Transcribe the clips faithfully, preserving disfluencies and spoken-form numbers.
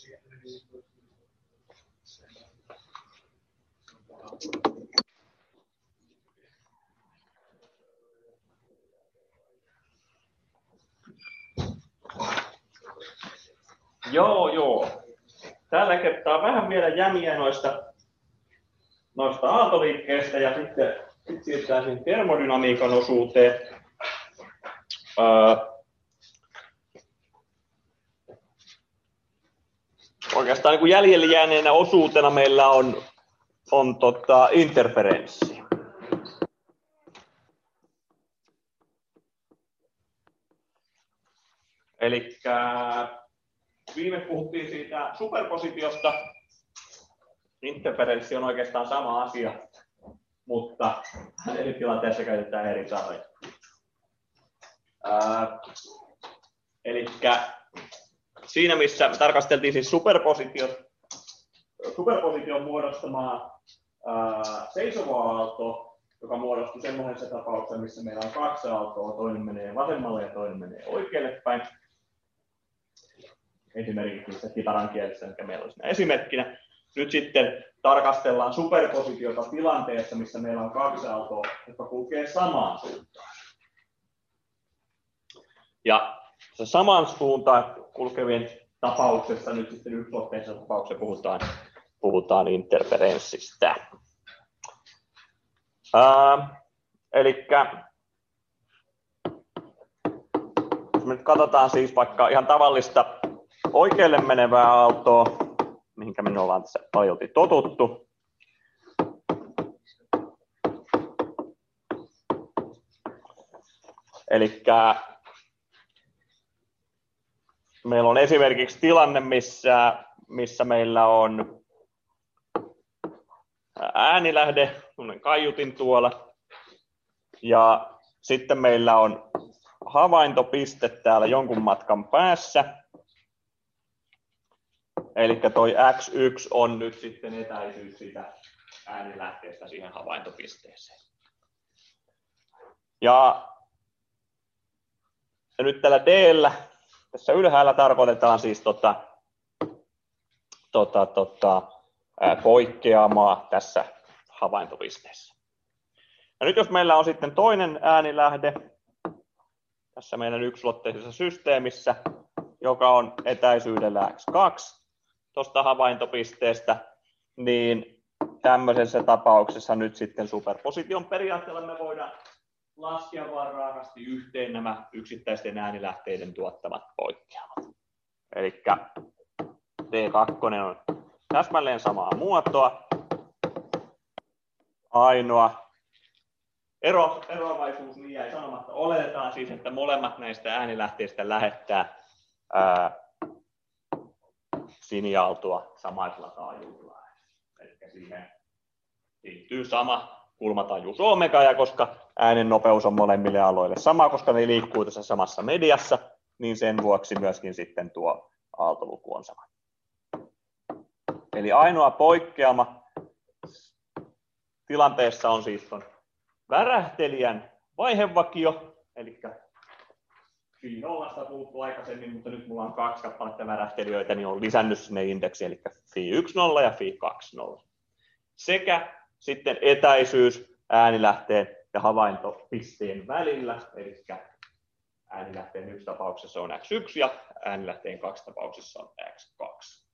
Joo, joo. Tällä kertaa vähän vielä jämiä noista, noista aaltoliikkeistä ja sitten sit siirrytään siihen termodynamiikan osuuteen. Öö, oikeastaan niin kuin jäljelle jääneenä osuutena meillä on, on tota interferenssi. Elikkä viime puhuttiin siitä superpositiosta. Interferenssi on oikeastaan sama asia, mutta eri tilanteessa käytetään eri sanoja. Elikkä siinä missä me tarkasteltiin siis superpositio, superposition muodostamaa ää, seisovaa aaltoa, joka muodostui semmoisessa tapauksessa, missä meillä on kaksi aaltoa, toinen menee vasemmalle ja toinen menee oikealle päin. Esimerkiksi kitaran kielessä, mikä meillä on siinä esimerkkinä. Nyt sitten tarkastellaan superpositiota tilanteessa, missä meillä on kaksi aaltoa, jotka kulkee samaan suuntaan. Ja se samaan suuntaan kulkevien tapauksessa, nyt sitten yksiluotteisessa tapauksessa puhutaan, puhutaan interferenssistä. Ää, elikkä jos me nyt katsotaan siis vaikka ihan tavallista oikealle menevää aaltoa, mihinkä me ollaan tässä paljolti totuttu. Elikkä meillä on esimerkiksi tilanne, missä, missä meillä on äänilähde, kaiutin tuolla, ja sitten meillä on havaintopiste täällä jonkun matkan päässä. Eli toi x yksi on nyt sitten etäisyys siitä äänilähteestä siihen havaintopisteeseen. Ja, ja nyt tällä D:llä tässä ylhäällä tarkoitetaan siis tota, tota, tota, ää, poikkeamaa tässä havaintopisteessä. Ja nyt jos meillä on sitten toinen äänilähde tässä meidän yksiluotteisessa systeemissä, joka on etäisyydellä x kaksi tuosta havaintopisteestä, niin tämmöisessä tapauksessa nyt sitten superposition periaatteella me voidaan laskea vaan raakasti yhteen nämä yksittäisten äänilähteiden tuottamat poikkeamat. Eli D kaksi on täsmälleen samaa muotoa. Ainoa ero, eroavaisuus niin jäi sanomatta. Oletetaan siis, että molemmat näistä äänilähteistä lähettää ää, siniaaltoa samaisella taajuudella. Eli siihen liittyy sama kulmataajuus omega, ja koska äänen nopeus on molemmille aloille sama, koska ne liikkuu tässä samassa mediassa, niin sen vuoksi myöskin sitten tuo aaltoluku on sama. Eli ainoa poikkeama tilanteessa on siis ton värähtelijän vaihevakio, eli phi nollasta puhuttu aikaisemmin, mutta nyt mulla on kaksi kappaletta värähtelijöitä, niin on lisännyt sinne indeksi, eli phi yksi nolla ja phi kaksi nolla. Sekä sitten etäisyys äänilähteen ja havaintopisteen välillä, eli äänilähteen yksi tapauksessa on x yksi ja äänilähteen kaksi tapauksessa on x kaksi.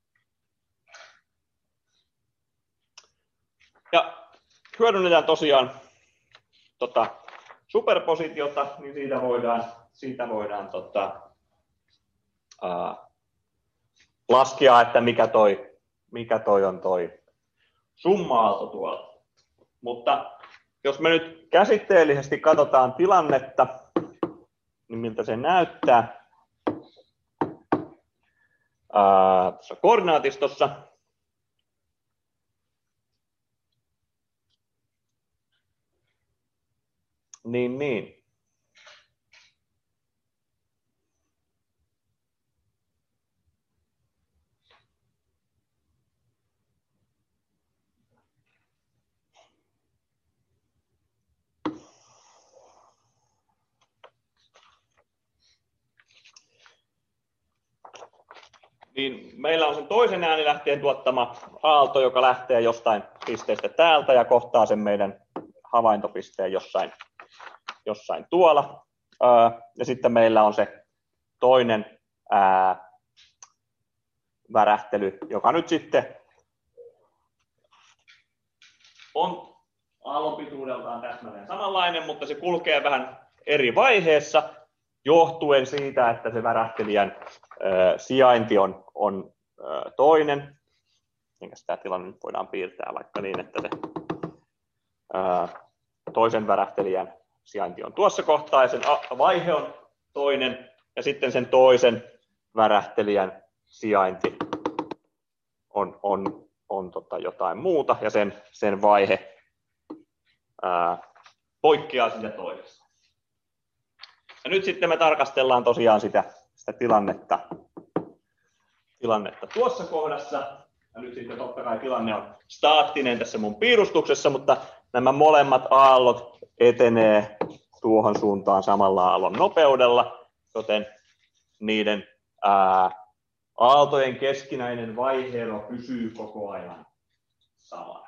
Ja hyödynnetään tosiaan tota, superpositiota, niin siitä voidaan, siitä voidaan tota, ää, laskea, että mikä toi, mikä toi on toi summa-aalto tuolla. Mutta jos me nyt käsitteellisesti katsotaan tilannetta, niin miltä se näyttää ää, tuossa koordinaatistossa. Niin, niin. niin meillä on sen toisen äänilähteen tuottama aalto, joka lähtee jostain pisteestä täältä ja kohtaa sen meidän havaintopisteen jossain, jossain tuolla. Ja sitten meillä on se toinen ää, värähtely, joka nyt sitten on aallonpituudeltaan täsmälleen samanlainen, mutta se kulkee vähän eri vaiheessa johtuen siitä, että se värähtelijän ää, sijainti on, on ää, toinen. Enkä sitä tilanne nyt voidaan piirtää vaikka niin, että se ää, toisen värähtelijän sijainti on tuossa kohtaa ja sen vaihe on toinen ja sitten sen toisen värähtelijän sijainti on, on, on tota jotain muuta ja sen, sen vaihe ää, poikkeaa siitä toisesta. Ja nyt sitten me tarkastellaan tosiaan sitä, sitä tilannetta, tilannetta tuossa kohdassa. Ja nyt sitten totta kai tilanne on staattinen tässä mun piirustuksessa, mutta nämä molemmat aallot etenee tuohon suuntaan samalla aallon nopeudella, joten niiden ää, aaltojen keskinäinen vaiheero pysyy koko ajan samana.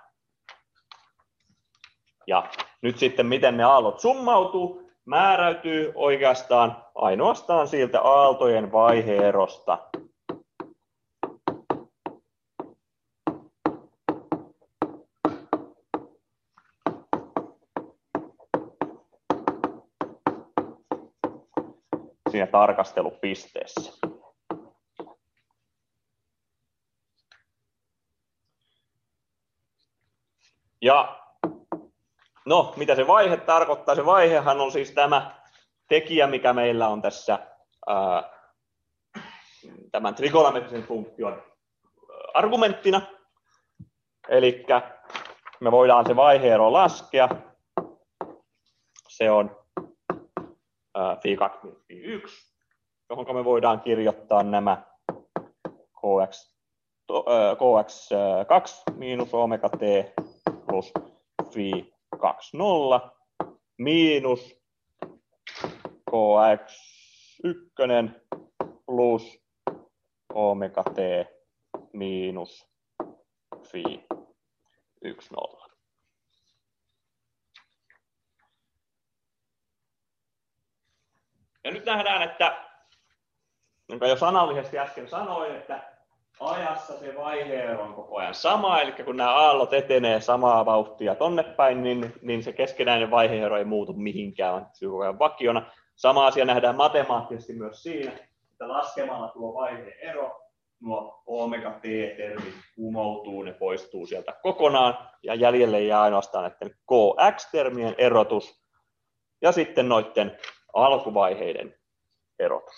Ja nyt sitten miten ne aallot summautuu, määräytyy oikeastaan ainoastaan siltä aaltojen vaiheerosta. Siinä tarkastelupisteessä. Ja no, mitä se vaihe tarkoittaa? Se vaihehan on siis tämä tekijä, mikä meillä on tässä ää, tämän trigonometrisen funktion argumenttina. Eli me voidaan se vaiheero laskea. Se on phi kaksi phi yksi, johon me voidaan kirjoittaa nämä kx, kx kaksi miinus omega t plus phi kaksi nolla miinus kx yksi plus omega t miinus phi yksi nolla. Ja nyt nähdään, että, jonka jo sanallisesti äsken sanoin, että ajassa se vaiheero on koko ajan sama, eli kun nämä aallot etenee samaa vauhtia tonne päin, niin, niin se keskenäinen vaiheero ei muutu mihinkään, vaan pysyy koko ajan vakiona. Sama asia nähdään matemaattisesti myös siinä, että laskemalla tuo vaiheero, nuo omega t-termit kumoutuu, ne poistuu sieltä kokonaan, ja jäljelle jää ainoastaan näiden kx-termien erotus, ja sitten noiden alkuvaiheiden erotus.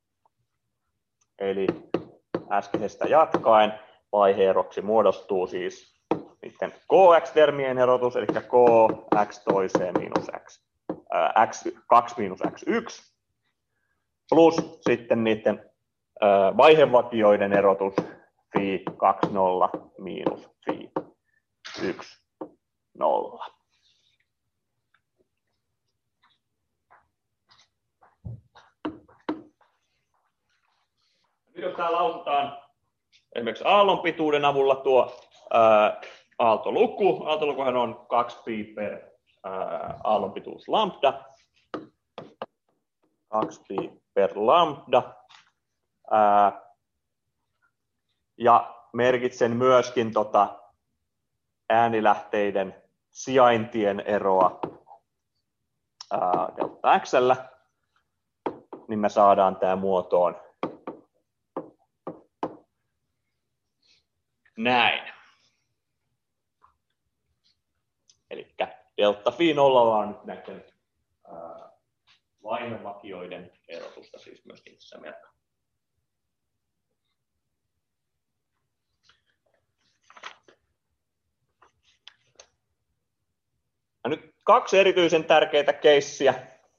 Eli äskeisestä jatkaen vaiheeroksi muodostuu siis niiden kx-termien erotus, eli kx toiseen miinus x, ää, x kaksi miinus x yksi, plus sitten niiden ää, vaihevakioiden erotus phi kaksi nolla miinus phi yksi nolla. Nyt jos täällä lausutaan esimerkiksi aallonpituuden avulla tuo ää, aaltoluku, aaltolukuhan on kaksi pi per ää, aallonpituus lambda, kaksi pi per lambda, ää, ja merkitsen myöskin tota äänilähteiden sijaintien eroa ää, delta x:llä, niin me saadaan tämä muotoon näin. Eli delta phi nollalla on nyt näiden ää, vaihevakioiden erotusta siis myöskin tässä merkkaa. Ja nyt kaksi erityisen tärkeää keissiä.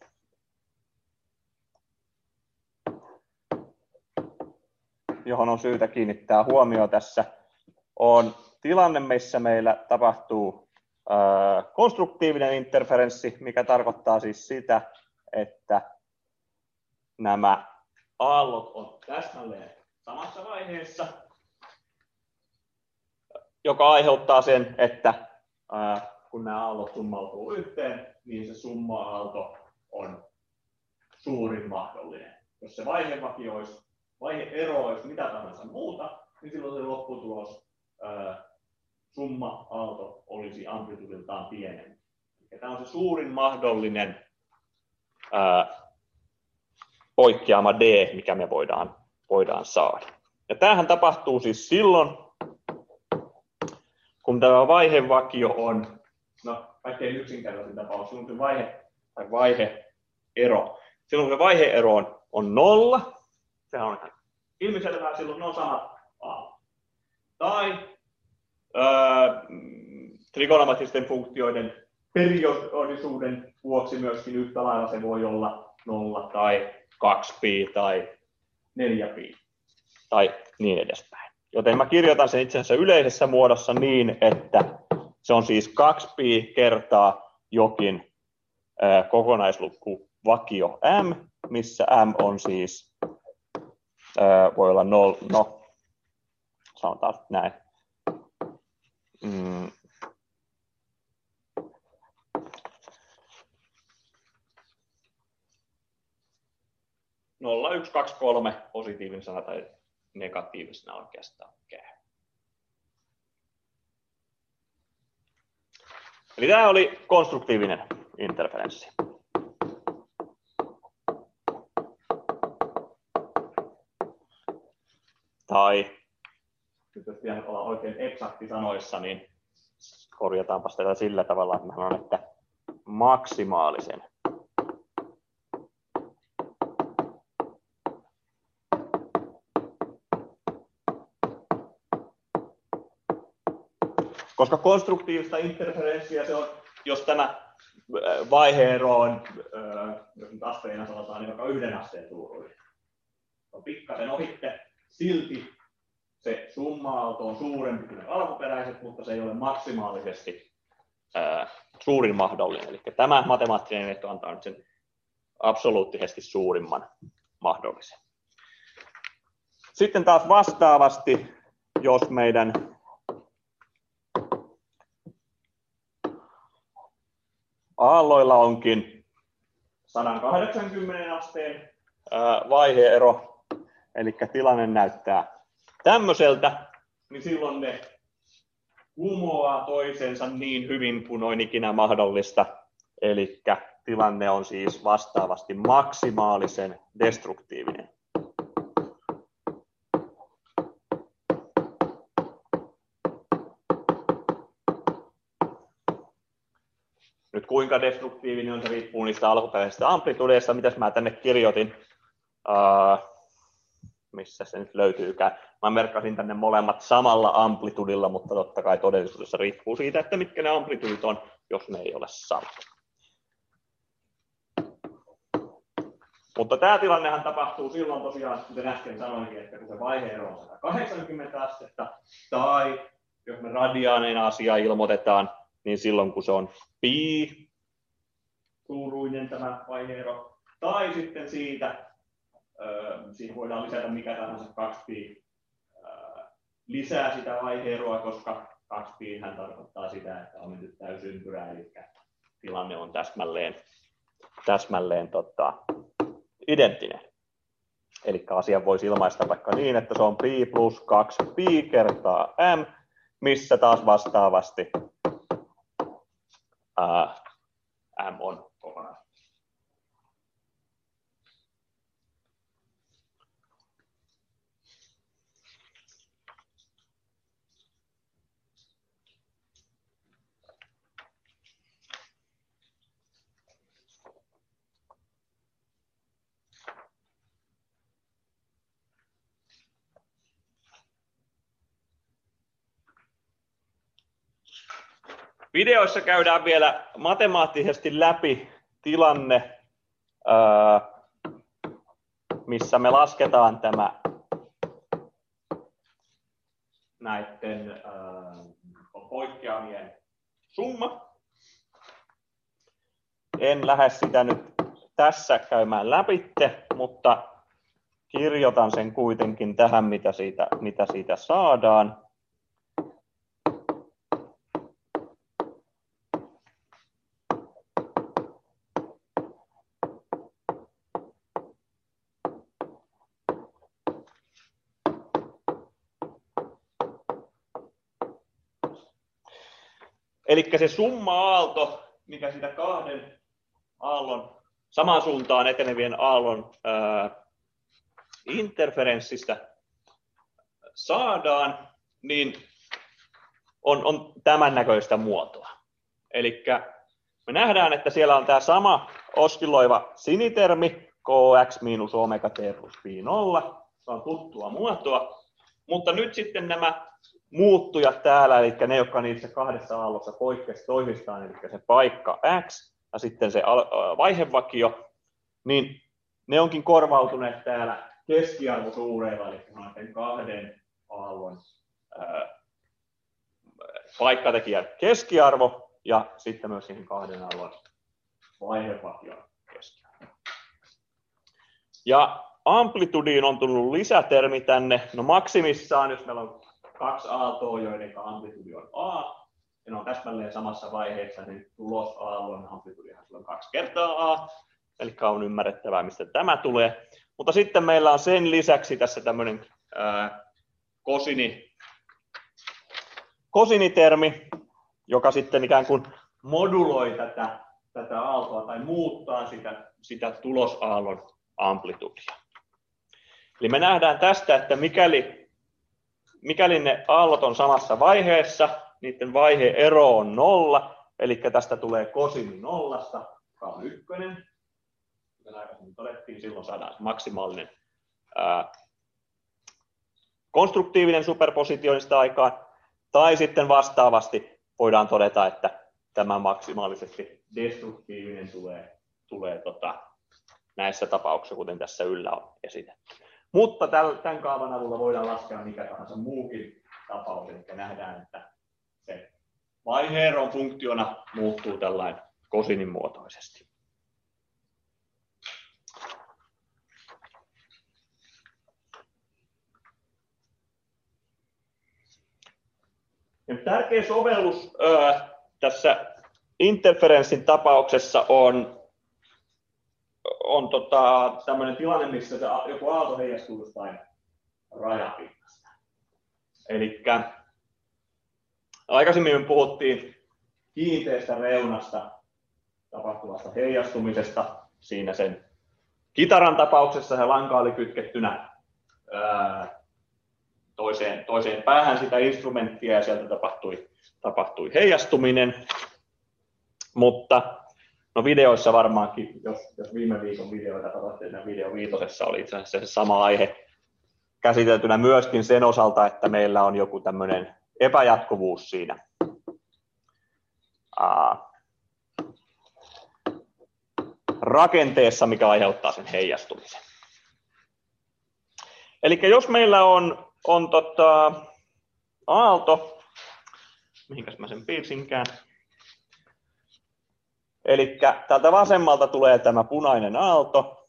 Johon on syytä kiinnittää huomioon tässä, on tilanne, missä meillä tapahtuu ää, konstruktiivinen interferenssi, mikä tarkoittaa siis sitä, että nämä aallot on täsmälleen samassa vaiheessa, joka aiheuttaa sen, että ää, kun nämä aallot summautuu yhteen, niin se summa-aalto on suurin mahdollinen. Jos se vaihevakio olisi, vaihe-ero olisi mitä tahansa muuta, niin silloin se lopputulos, ää, summa-aalto, olisi amplitudiltaan pienempi. Ja tämä on se suurin mahdollinen ää, poikkeama D, mikä me voidaan, voidaan saada. Ja tämähän tapahtuu siis silloin, kun tämä vaihevakio on, no kaikkein yksinkertaisin tapaus, silloin kun vaihe, tai vaihe-ero, silloin kun se vaihe-ero on, on nolla, sehän on ihan ilmiselvää, silloin ne on samat A. Tai öö, trigonometristen funktioiden periodisuuden vuoksi myöskin yhtä lailla se voi olla nolla tai kaksi pi tai neljä pi tai niin edespäin. Joten mä kirjoitan sen itse asiassa yleisessä muodossa niin, että se on siis kaksi pi kertaa jokin ää, kokonaisluku vakio m, missä m on siis, ää, voi olla nolla, no sanotaan näin, mm, nolla, yksi, kaksi, kolme positiivisena tai negatiivisena oikeastaan käy. Eli tämä oli konstruktiivinen interferenssi. Tai, nyt jos pitäisi olla oikein eksakti sanoissa, niin korjataanpa tätä sillä tavalla, että mä sanon, että maksimaalisen koska konstruktiivista interferenssiä se on, jos tämä vaihe-ero on, jos nyt asteina sanotaan, niin vaikka yhden asteen suuruinen. On pikkasen ohitte, silti se summa-aalto on suurempi kuin alkuperäiset, mutta se ei ole maksimaalisesti ää, suurin mahdollinen. Eli tämä matemaattinen ehto antaa nyt sen absoluuttisesti suurimman mahdollisen. Sitten taas vastaavasti, jos meidän aalloilla onkin sata kahdeksankymmentä asteen vaihe-ero, eli tilanne näyttää tämmöiseltä, niin silloin ne kumoaa toisensa niin hyvin kuin on ikinä mahdollista. Eli tilanne on siis vastaavasti maksimaalisen destruktiivinen. Nyt kuinka destruktiivinen on, se riippuu niistä alkuperäisistä amplitudeista, mitäs mä tänne kirjoitin, uh, missä se nyt löytyykään. Mä merkkasin tänne molemmat samalla amplitudilla, mutta totta kai todellisuudessa riippuu siitä, että mitkä ne amplitudit on, jos ne ei ole sama. Mutta tämä tilannehan tapahtuu silloin tosiaan, kuten äsken sanoinkin, että kun se vaihe-ero on sata kahdeksankymmentä astetta, tai jos me radiaaneina asiaa ilmoitetaan, niin silloin kun se on pi suuruinen tämä vaihe-ero, tai sitten siitä, siihen voidaan lisätä mikä tahansa kaksi pi lisää sitä vaihe-eroa, koska kaksi pi hän tarkoittaa sitä, että on nyt täysympyrä, eli tilanne on täsmälleen, täsmälleen tota, identtinen. Eli asian voisi ilmaista vaikka niin, että se on pi plus kaksi pi kertaa m, missä taas vastaavasti ää, m on kokonaan. Videoissa käydään vielä matemaattisesti läpi tilanne, missä me lasketaan tämä näiden poikkeamien summa. En lähde sitä nyt tässä käymään läpitte, mutta kirjoitan sen kuitenkin tähän, mitä siitä, mitä siitä saadaan. Eli se summa-aalto, mikä siitä kahden aallon, samaan suuntaan etenevien aallon ää, interferenssistä saadaan, niin on, on tämän näköistä muotoa. Eli me nähdään, että siellä on tämä sama oskilloiva sinitermi, kx miinus omega t plus phi nolla, se on tuttua muotoa, mutta nyt sitten nämä muuttujat täällä, eli ne, jotka niissä kahdessa aallossa poikkeasi toisistaan, eli se paikka x ja sitten se vaihevakio, niin ne onkin korvautuneet täällä keskiarvosuureilla, eli näiden kahden aallon ää, paikkatekijän keskiarvo ja sitten myös siihen kahden aallon vaihevakion keskiarvo. Ja amplitudiin on tullut lisätermi tänne, no maksimissaan, jos meillä on kaksi aaltoa, joiden amplitudi on a, ja ne on täsmälleen samassa vaiheessa, niin tulosaallon amplitudihan on kaksi kertaa a, eli on ymmärrettävää, mistä tämä tulee. Mutta sitten meillä on sen lisäksi tässä tämmöinen ää, kosini, kosinitermi, joka sitten ikään kuin moduloi tätä, tätä aaltoa tai muuttaa sitä, sitä tulosaallon amplitudia. Eli me nähdään tästä, että mikäli Mikäli ne aallot on samassa vaiheessa, niiden vaihe-ero on nolla, eli tästä tulee kosini nollasta, joka on ykkönen. Kuten aikaisemmin todettiin, silloin saadaan maksimaalinen ää, konstruktiivinen superpositionista aikaan, tai sitten vastaavasti voidaan todeta, että tämä maksimaalisesti destruktiivinen tulee, tulee tota, näissä tapauksissa, kuten tässä yllä on esitetty. Mutta tämän kaavan avulla voidaan laskea mikä tahansa muukin tapaus, eli nähdään, että se vaihe-eron funktiona muuttuu tällainen kosinin muotoisesti. Ja tärkeä sovellus ää, tässä interferenssin tapauksessa on on tota, tämmöinen tilanne, missä se, joku aalto heijastuu jostain rajapinnasta. Eli aikaisemmin me puhuttiin kiinteästä reunasta tapahtuvasta heijastumisesta. Siinä sen kitaran tapauksessa se lanka oli kytkettynä ää, toiseen, toiseen päähän sitä instrumenttia ja sieltä tapahtui, tapahtui heijastuminen. Mutta no videoissa varmaankin, jos, jos viime viikon videoita katsotte, että video viitosessa oli itse asiassa se sama aihe käsiteltynä myöskin sen osalta, että meillä on joku tämmöinen epäjatkuvuus siinä ää, rakenteessa, mikä aiheuttaa sen heijastumisen. Eli jos meillä on, on tota, aalto, mihinkäs mä sen piirsinkään, eli täältä vasemmalta tulee tämä punainen aalto.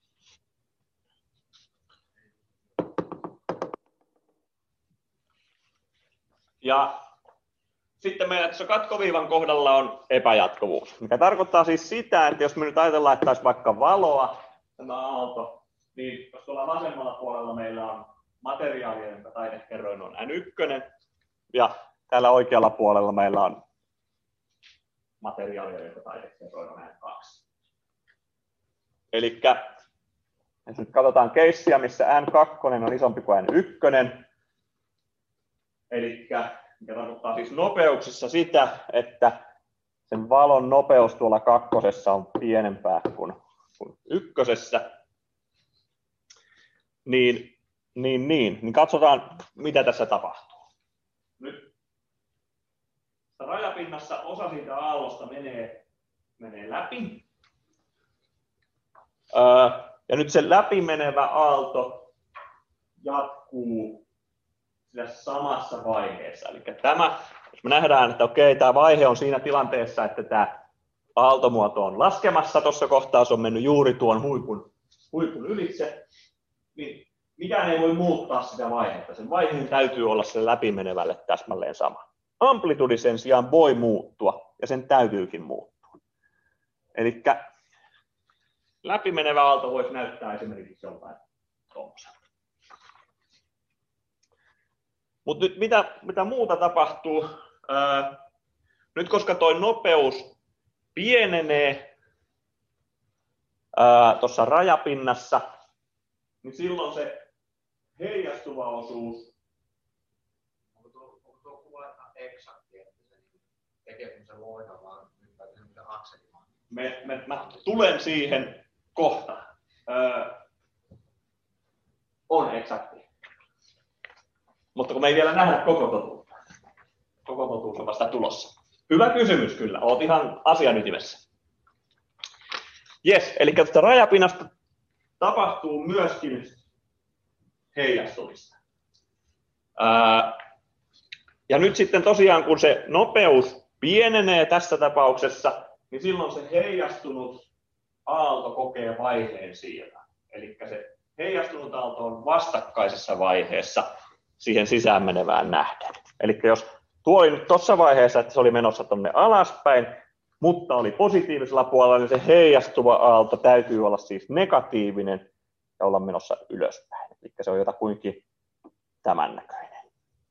Ja sitten meillä tässä katkoviivan kohdalla on epäjatkuvuus, mikä tarkoittaa siis sitä, että jos me nyt ajatellaan, että olisi vaikka valoa tämä aalto, niin jos tuolla vasemmalla puolella meillä on materiaalia, jonka taidekerroin on N yksi, ja täällä oikealla puolella meillä on materiaalia, jonka taidekerroin on N kaksi. Eli jos nyt katsotaan keissiä, missä N kaksi on isompi kuin N yksi, eli mikä tarkoittaa siis nopeuksissa sitä, että sen valon nopeus tuolla kakkosessa on pienempää kuin, kuin ykkösessä, niin, niin, niin, niin katsotaan, mitä tässä tapahtuu. Nyt rajapinnassa osa siitä aallosta menee, menee läpi. Öö, ja nyt se läpi menevä aalto jatkuu samassa vaiheessa. Eli tämä, jos me nähdään, että okei, tämä vaihe on siinä tilanteessa, että tämä aaltomuoto on laskemassa, tuossa kohtaa se on mennyt juuri tuon huipun, huipun ylitse, niin mikään ei voi muuttaa sitä vaihetta. Sen vaiheen täytyy olla sen läpimenevälle täsmälleen sama. Amplitudi sen sijaan voi muuttua, ja sen täytyykin muuttua. Eli läpimenevä aalto voisi näyttää esimerkiksi jotain tuommoiselta. Mutta nyt mitä, mitä muuta tapahtuu? Ää, nyt koska tuo nopeus pienenee tuossa rajapinnassa, niin silloin se heijastuva osuus. Onko tuo, onko tuo kuva ihan eksakti, että se tekee semmoisen loihan vaan ympäri semmoisen akselimaan? Me, me, mä tulen siihen kohta. Öö, on eksakti. Mutta kun me ei vielä nähdä koko totuutta. Koko totuus on vasta tulossa. Hyvä kysymys kyllä. Olet ihan asian ytimessä. Jes, eli tästä rajapinnasta tapahtuu myöskin heijastumista. Ää, ja nyt sitten tosiaan, kun se nopeus pienenee tässä tapauksessa, niin silloin se heijastunut aalto kokee vaiheen siellä. Eli se heijastunut aalto on vastakkaisessa vaiheessa siihen sisään menevään nähden. Eli jos tuo oli nyt tuossa vaiheessa, että se oli menossa tuonne alaspäin, mutta oli positiivisella puolella, niin se heijastuva aalto täytyy olla siis negatiivinen ja olla menossa ylöspäin. Eli se on jotakuinkin tämän näköinen.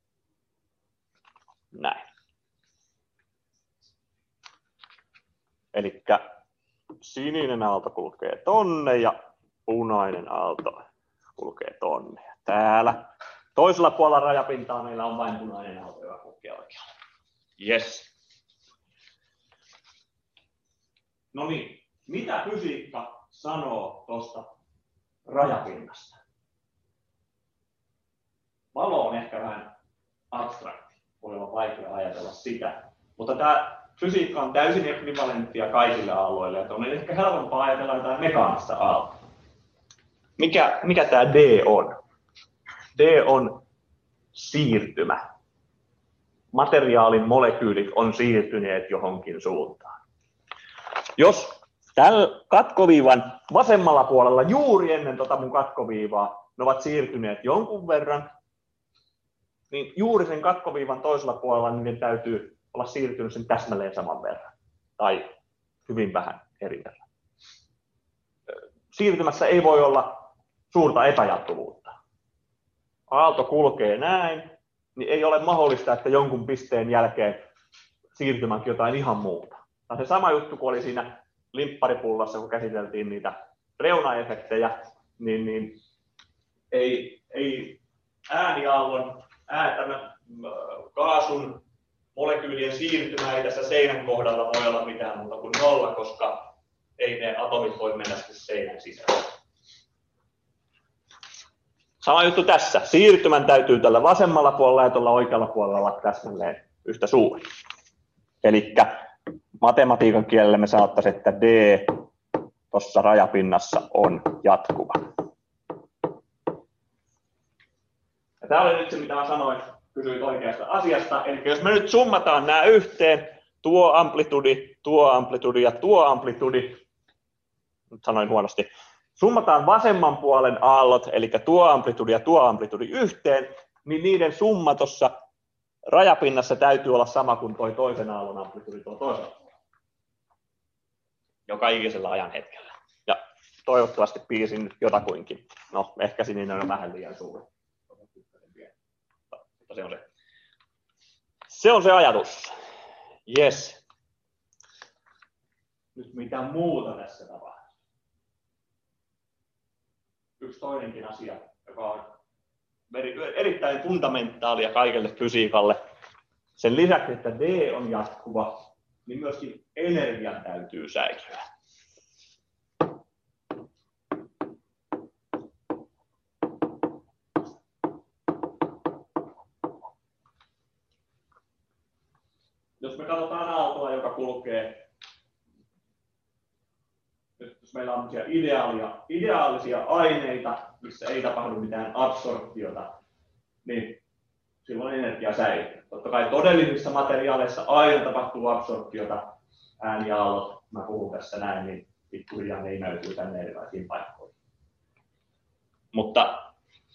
Näin. Eli sininen aalto kulkee tonne ja punainen aalto kulkee tonne. Ja täällä toisella puolella rajapintaa meillä on vain punainen aalto, joka kulkee oikealle. Yes. No niin, mitä fysiikka sanoo tuosta rajapinnasta? Valo on ehkä vähän abstrakti, voi olla vaikea ajatella sitä, mutta tämä fysiikka on täysin ekvivalenttia kaikille aalloille, että on ehkä helpompaa ajatella jotain mekaanista aaltoa. Mikä, mikä tämä D on? D on siirtymä. Materiaalin molekyylit on siirtyneet johonkin suuntaan. Jos tällä katkoviivan vasemmalla puolella juuri ennen tota mun katkoviivaa ne ovat siirtyneet jonkun verran, niin juuri sen katkoviivan toisella puolella niiden täytyy olla siirtynyt sen täsmälleen saman verran. Tai hyvin vähän eri verran. Siirtymässä ei voi olla suurta epäjatkuvuutta. Aalto kulkee näin, niin ei ole mahdollista, että jonkun pisteen jälkeen siirtymänkin jotain ihan muuta. Se sama juttu, kun oli siinä limpparipullassa, kun käsiteltiin niitä reunaefektejä, niin, niin ei, ei ääniaallon, ää, tämän, kaasun molekyylien siirtymä ei tässä seinän kohdalla voi olla mitään muuta kuin nolla, koska ei ne atomit voi mennä seinän sisään. Sama juttu tässä. Siirtymän täytyy tällä vasemmalla puolella ja tuolla oikealla puolella olla täsmälleen yhtä suuri. Eli matematiikan kielellä me saattaisiin, että D tuossa rajapinnassa on jatkuva. Ja tämä oli nyt se, mitä mä sanoin, kysyit oikeasta asiasta. Eli jos me nyt summataan nämä yhteen, tuo amplitudi, tuo amplitudi ja tuo amplitudi, nyt sanoin huonosti, summataan vasemman puolen aallot, eli tuo amplitudi ja tuo amplitudi yhteen, niin niiden summa tuossa rajapinnassa täytyy olla sama kuin tuo toisen aallon amplitudi tuo toisella puolella. Joka ikisellä ajan hetkellä. Ja toivottavasti piirsin nyt jotakuinkin. No, ehkä sininen on vähän liian suuri. Mutta se on se. Se on se ajatus. Yes. Nyt mitä muuta tässä tapahtuu? Yksi toinenkin asia, joka on erittäin fundamentaalia kaikelle fysiikalle. Sen lisäksi, että D on jatkuva, niin myöskin energian täytyy säilyä. Jos me katsotaan aaltoa, joka kulkee, jos meillä on ideaalia, ideaalisia aineita, missä ei tapahdu mitään absorptiota, niin silloin energia säilyy. Totta kai todellisissa materiaaleissa aina tapahtuu absorptiota, ääniaallot, mä puhun tässä näin, niin pikkuhiljaa ne imeytyy tänne erilaisiin paikkoihin. Mutta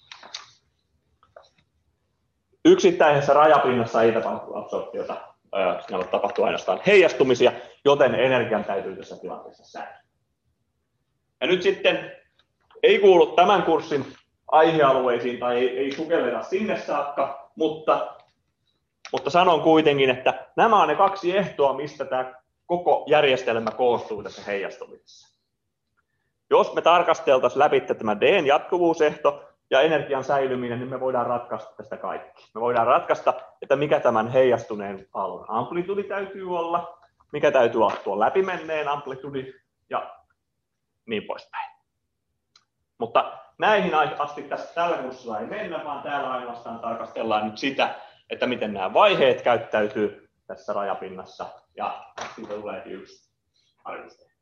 yksittäisessä rajapinnassa ei tapahtu absorptiota, siinä tapahtuu ainoastaan heijastumisia, joten energian täytyy tässä tilanteessa säilyä. Ja nyt sitten ei kuulu tämän kurssin aihealueisiin tai ei, ei sukelleta sinne saakka, mutta, mutta sanon kuitenkin, että nämä on ne kaksi ehtoa, mistä tämä koko järjestelmä koostuu tässä heijastumisessa. Jos me tarkasteltaisiin läpi tämä D:n jatkuvuusehto ja energian säilyminen, niin me voidaan ratkaista tästä kaikki. Me voidaan ratkaista, että mikä tämän heijastuneen aallon amplitudi täytyy olla, mikä täytyy olla tuon läpimenneen amplitudi ja niin poispäin. Mutta näihin asti tässä tällä kurssilla ei mennä, vaan täällä ainoastaan tarkastellaan nyt sitä, että miten nämä vaiheet käyttäytyy tässä rajapinnassa, ja siitä tuleekin yksi harjoituste.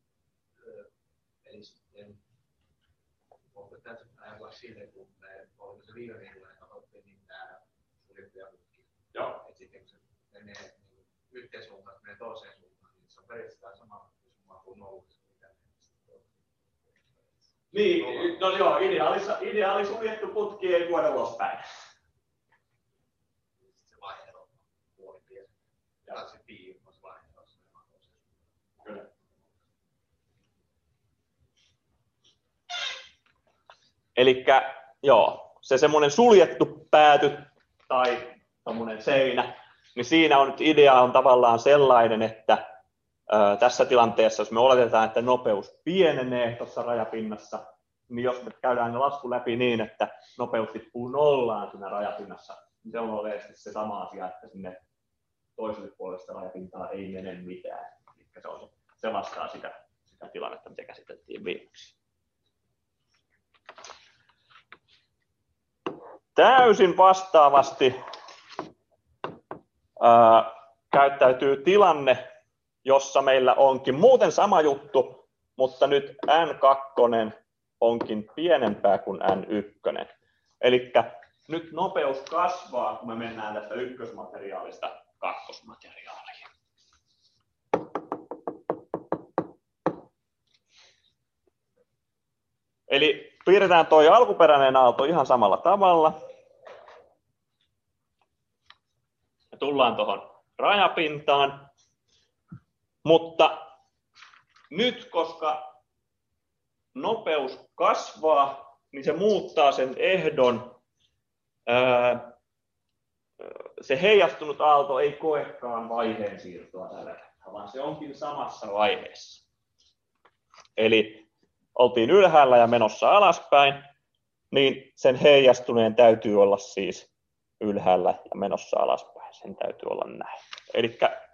Eli sitten, onko tässä ajatella siitä, kun me olemme se viime viikolla katsottiin, niin tämä suljettuja putkia. Joo. Että sitten kun se menee niin yhteen suuntaan, menee toiseen suuntaan, niin se on periaatteessa sama kuin nollus. Niin, no joo, ideaali, ideaali suljettu putki ei vuoda ulospäin. Se vaihe on puoli pieni. Ja se piiri on se vaihe, jos se on toiseen suuntaan. Kyllä. Elikkä joo, se semmoinen suljettu pääty tai tommonen seinä, niin siinä on nyt idea on tavallaan sellainen, että ää, tässä tilanteessa, jos me oletetaan, että nopeus pienenee tuossa rajapinnassa, niin jos me käydään lasku läpi niin, että nopeus tippuu nollaan siinä rajapinnassa, niin se on oleellisesti se sama asia, että sinne toiselle puolelle sitä rajapintaa ei mene mitään. Eli se, on, se vastaa sitä, sitä tilannetta, mitä käsiteltiin viimeksi. Täysin vastaavasti ää, käyttäytyy tilanne, jossa meillä onkin muuten sama juttu, mutta nyt N kaksi onkin pienempää kuin N yksi. Eli nyt nopeus kasvaa, kun me mennään tästä ykkösmateriaalista kakkosmateriaaliin. Eli piirretään tuo alkuperäinen aalto ihan samalla tavalla. Ja tullaan tuohon rajapintaan. Mutta nyt, koska nopeus kasvaa, niin se muuttaa sen ehdon. Ää, se heijastunut aalto ei koekaan vaiheen siirtoa tällä hetkellä, vaan se onkin samassa vaiheessa. Eli oltiin ylhäällä ja menossa alaspäin, niin sen heijastuneen täytyy olla siis ylhäällä ja menossa alaspäin. Sen täytyy olla näin. Elikkä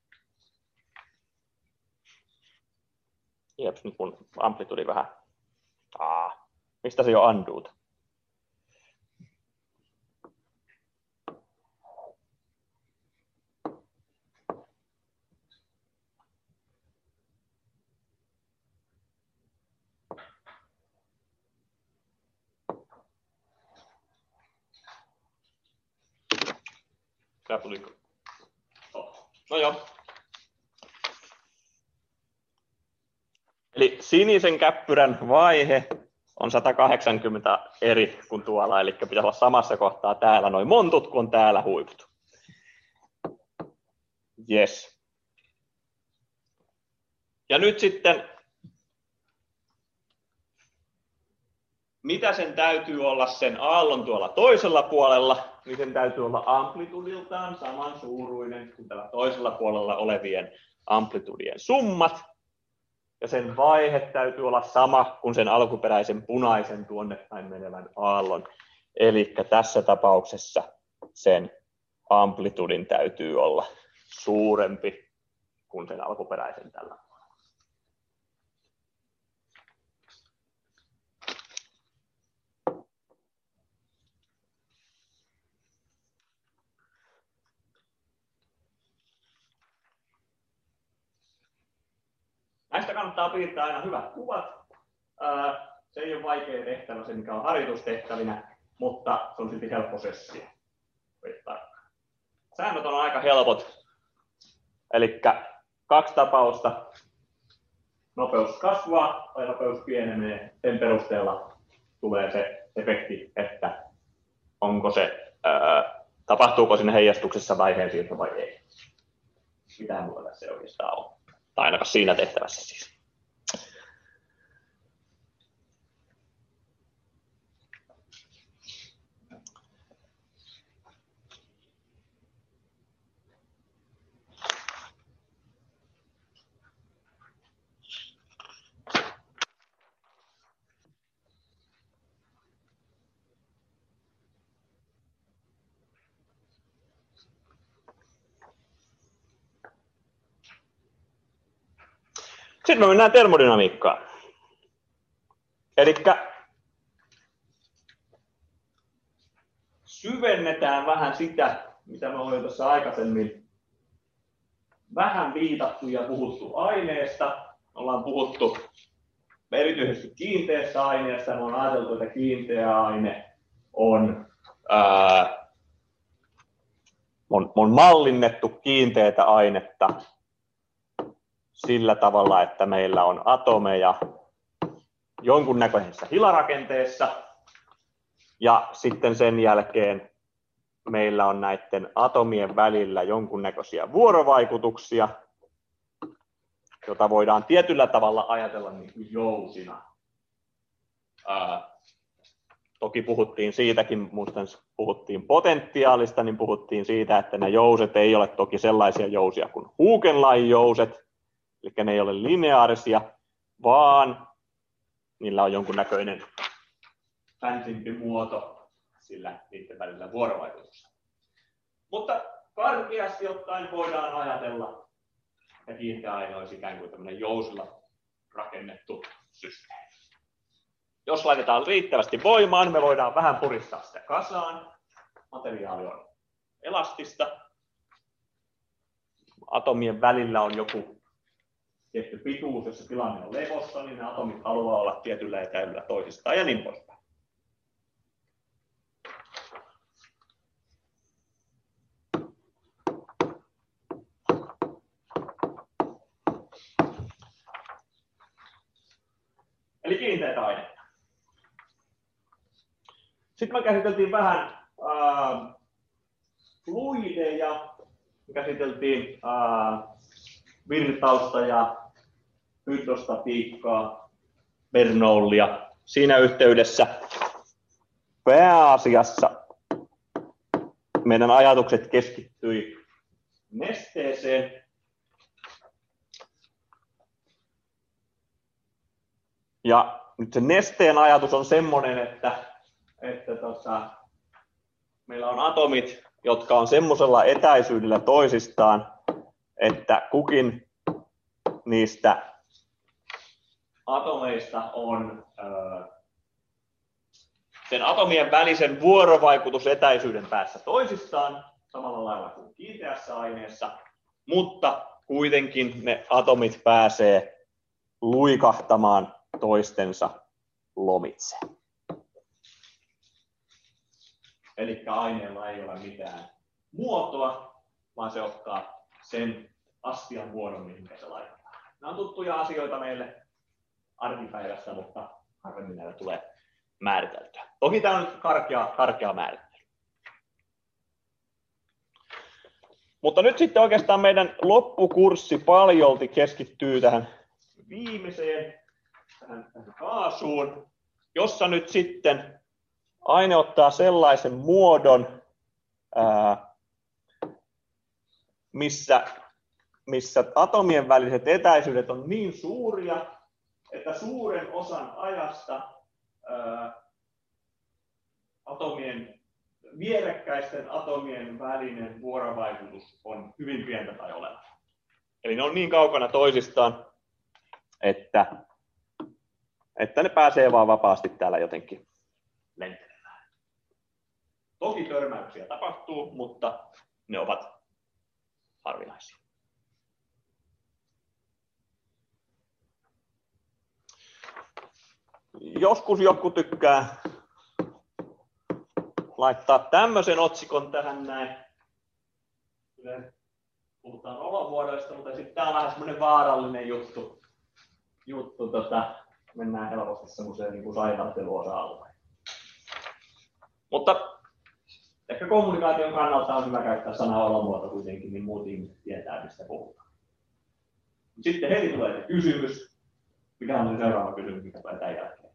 jeps, nyt mun amplitudi vähän. Aa, mistä se jo undoot? Tää tuliko? Oh. No joo. Eli sinisen käppyrän vaihe on sata kahdeksankymmentä eri kuin tuolla, eli pitää olla samassa kohtaa täällä noin montut kuin täällä huiput. Yes. Ja nyt sitten, mitä sen täytyy olla sen aallon tuolla toisella puolella, niin sen täytyy olla amplitudiltaan saman suuruinen kuin tällä toisella puolella olevien amplitudien summat. Ja sen vaihe täytyy olla sama kuin sen alkuperäisen punaisen tuonne päin menevän aallon. Eli tässä tapauksessa sen amplitudin täytyy olla suurempi kuin sen alkuperäisen tällä puolella. Näistä kannattaa piirtää aina hyvät kuvat. Se ei ole vaikea tehtävä, se mikä on harjoitustehtävinä, mutta se on silti helppo sessio. Säännöt on aika helpot. Eli kaksi tapausta. Nopeus kasvaa tai nopeus pienenee. Sen perusteella tulee se efekti, että onko se, ää, tapahtuuko siinä heijastuksessa vaiheensiirto vai ei. Mitähän mulla tässä oikeastaan on. Tai ainakaan siinä tehtävässä siis. Sitten me mennään termodynamiikkaan. Elikkä syvennetään vähän sitä, mitä me olemme tuossa aikaisemmin vähän viitattu ja puhuttu aineesta. Ollaan puhuttu erityisesti kiinteästä aineesta. Me on ajateltu, että kiinteä aine on, ää, on, on mallinnettu kiinteätä ainetta sillä tavalla, että meillä on atomeja jonkunnäköisessä hilarakenteessa ja sitten sen jälkeen meillä on näiden atomien välillä jonkunnäköisiä vuorovaikutuksia, jota voidaan tietyllä tavalla ajatella niin kuin jousina. Ää, toki puhuttiin siitäkin, muistan puhuttiin potentiaalista, niin puhuttiin siitä, että ne jouset ei ole toki sellaisia jousia kuin Hugenlain jouset, eli ne ei ole lineaarisia, vaan niillä on jonkunnäköinen fansimpi muoto sillä niiden välillä vuorovaikutuksella. Mutta karkeasti ottaen voidaan ajatella, että kiinteä aine olisi ikään kuin tämmöinen jousilla rakennettu systeemi. Jos laitetaan riittävästi voimaan, me voidaan vähän puristaa sitä kasaan. Materiaali on elastista. Atomien välillä on joku tietty pituus, jossa tilanne on levossa, niin ne atomit haluaa olla tietyllä etäilyllä toisistaan ja niin poispäin. Eli kiinteätä ainetta. Sitten me käsiteltiin vähän äh, fluideja, me käsiteltiin äh, virtausta ja hydrostatiikkaa, Bernoullia. Siinä yhteydessä pääasiassa meidän ajatukset keskittyi nesteeseen. Ja nyt se nesteen ajatus on semmoinen, että, että tota, meillä on atomit, jotka on semmoisella etäisyydellä toisistaan, että kukin niistä atomeista on ö, sen atomien välisen vuorovaikutusetäisyyden päässä toisistaan, samalla lailla kuin kiinteässä aineessa, mutta kuitenkin ne atomit pääsee luikahtamaan toistensa lomitse. Eli aineella ei ole mitään muotoa, vaan se ottaa sen astian muodon, mihin se laitetaan. Nämä on tuttuja asioita meille arkipäivästä, mutta harvemmin näitä tulee määriteltyä. Toki tämä on nyt karkea, karkea määrittely. Mutta nyt sitten oikeastaan meidän loppukurssi paljolti keskittyy tähän viimeiseen, tähän, tähän kaasuun, jossa nyt sitten aine ottaa sellaisen muodon, ää, missä, missä atomien väliset etäisyydet on niin suuria, että suuren osan ajasta ää, atomien, vierekkäisten atomien välinen vuorovaikutus on hyvin pientä tai olematta. Eli ne on niin kaukana toisistaan, että, että ne pääsee vaan vapaasti täällä jotenkin lentelemään. Toki törmäyksiä tapahtuu, mutta ne ovat harvinaisia. Joskus joku tykkää laittaa tämmöisen otsikon tähän näin. Puhutaan olovuodoista, mutta sitten tämä on vähän semmoinen vaarallinen juttu. juttu tota, mennään helposti semmoiseen niin kuin saivarteluosa-alueen. Mutta ehkä kommunikaation kannalta on hyvä käyttää sanaa olomuoto kuitenkin, niin muut ihmiset tietää, mistä puhutaan. Sitten heti tulee se kysymys. Mikä on se seuraava kysymys, mikä tulee tämän jälkeen?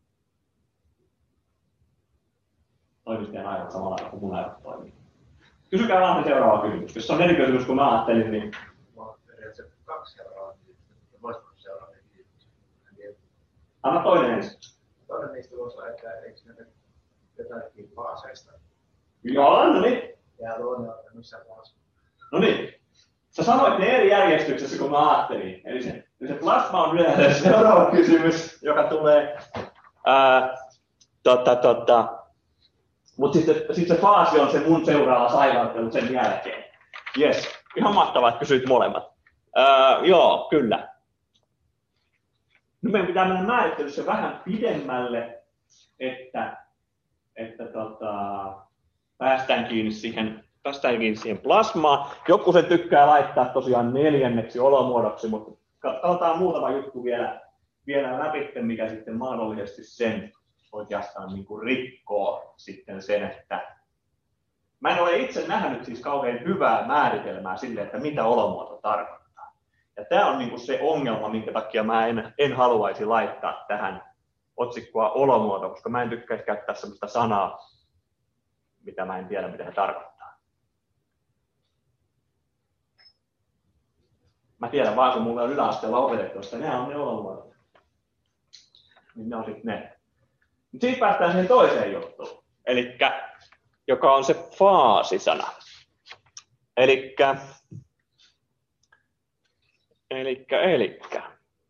Toimittajan aivot samalla tavalla kuin mun aivot toimii. Kysykää vaan se seuraava kysymys. Jos se on eri kysymys kuin mä ajattelin, niin... Mä ajattelin, se kaksi seuraavaa kysymystä. Voisiko seuraava kysymys? Anna toinen ensin. Toinen niistä voisi olla, että eikö ne jotakin faaseista? Joo, no niin. Ja toinen on, että missä faasissa. No niin. Sä sanoit ne eri järjestyksessä, kun mä ajattelin. Eli se, se plasma on yleensä seuraava kysymys, joka tulee. Ää, tota, tota. Mutta sitten sit se faasi on se mun seuraava saivartelu sen jälkeen. Jes, ihan mahtavaa, että kysyit molemmat. Ää, joo, kyllä. Nyt meidän pitää mennä määrittelyssä vähän pidemmälle, että, että tota, päästään kiinni siihen, päästään kiinni siihen plasmaan. Joku se tykkää laittaa tosiaan neljänneksi olomuodoksi, mutta katsotaan muutama juttu vielä, vielä läpi, mikä sitten mahdollisesti sen oikeastaan niin kuin rikkoo sitten sen, että mä en ole itse nähnyt siis kauhean hyvää määritelmää sille, että mitä olomuoto tarkoittaa. Ja tämä on niin kuin se ongelma, minkä takia mä en, en haluaisi laittaa tähän otsikkoa olomuoto, koska mä en tykkäisi käyttää sellaista sanaa, mitä mä en tiedä, mitä se tarkoittaa. Mä tiedän vaan, kun mulla on yläasteella opetettu, että nämä on ne olomuodot. Niin ne on sitten ne. Mutta siitä päästään siihen toiseen juttuun, elikkä, joka on se faasisana. Elikkä, elikkä, elikkä.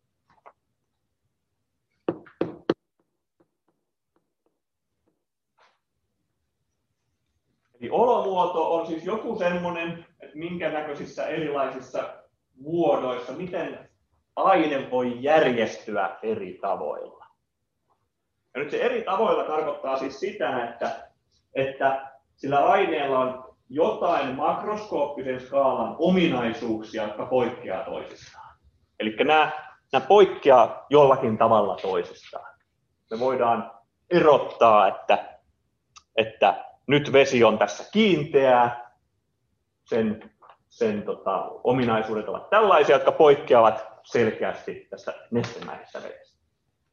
Eli olomuoto on siis joku semmoinen, että minkä näköisissä erilaisissa muodoissa, miten aine voi järjestyä eri tavoilla. Ja nyt se eri tavoilla tarkoittaa siis sitä, että, että sillä aineella on jotain makroskooppisen skaalan ominaisuuksia, jotka poikkeaa toisistaan. Eli nämä, nämä poikkeaa jollakin tavalla toisistaan. Me voidaan erottaa, että, että nyt vesi on tässä kiinteää, sen, sen tota, ominaisuudet ovat tällaisia, jotka poikkeavat selkeästi tästä nestemäisestä vedestä.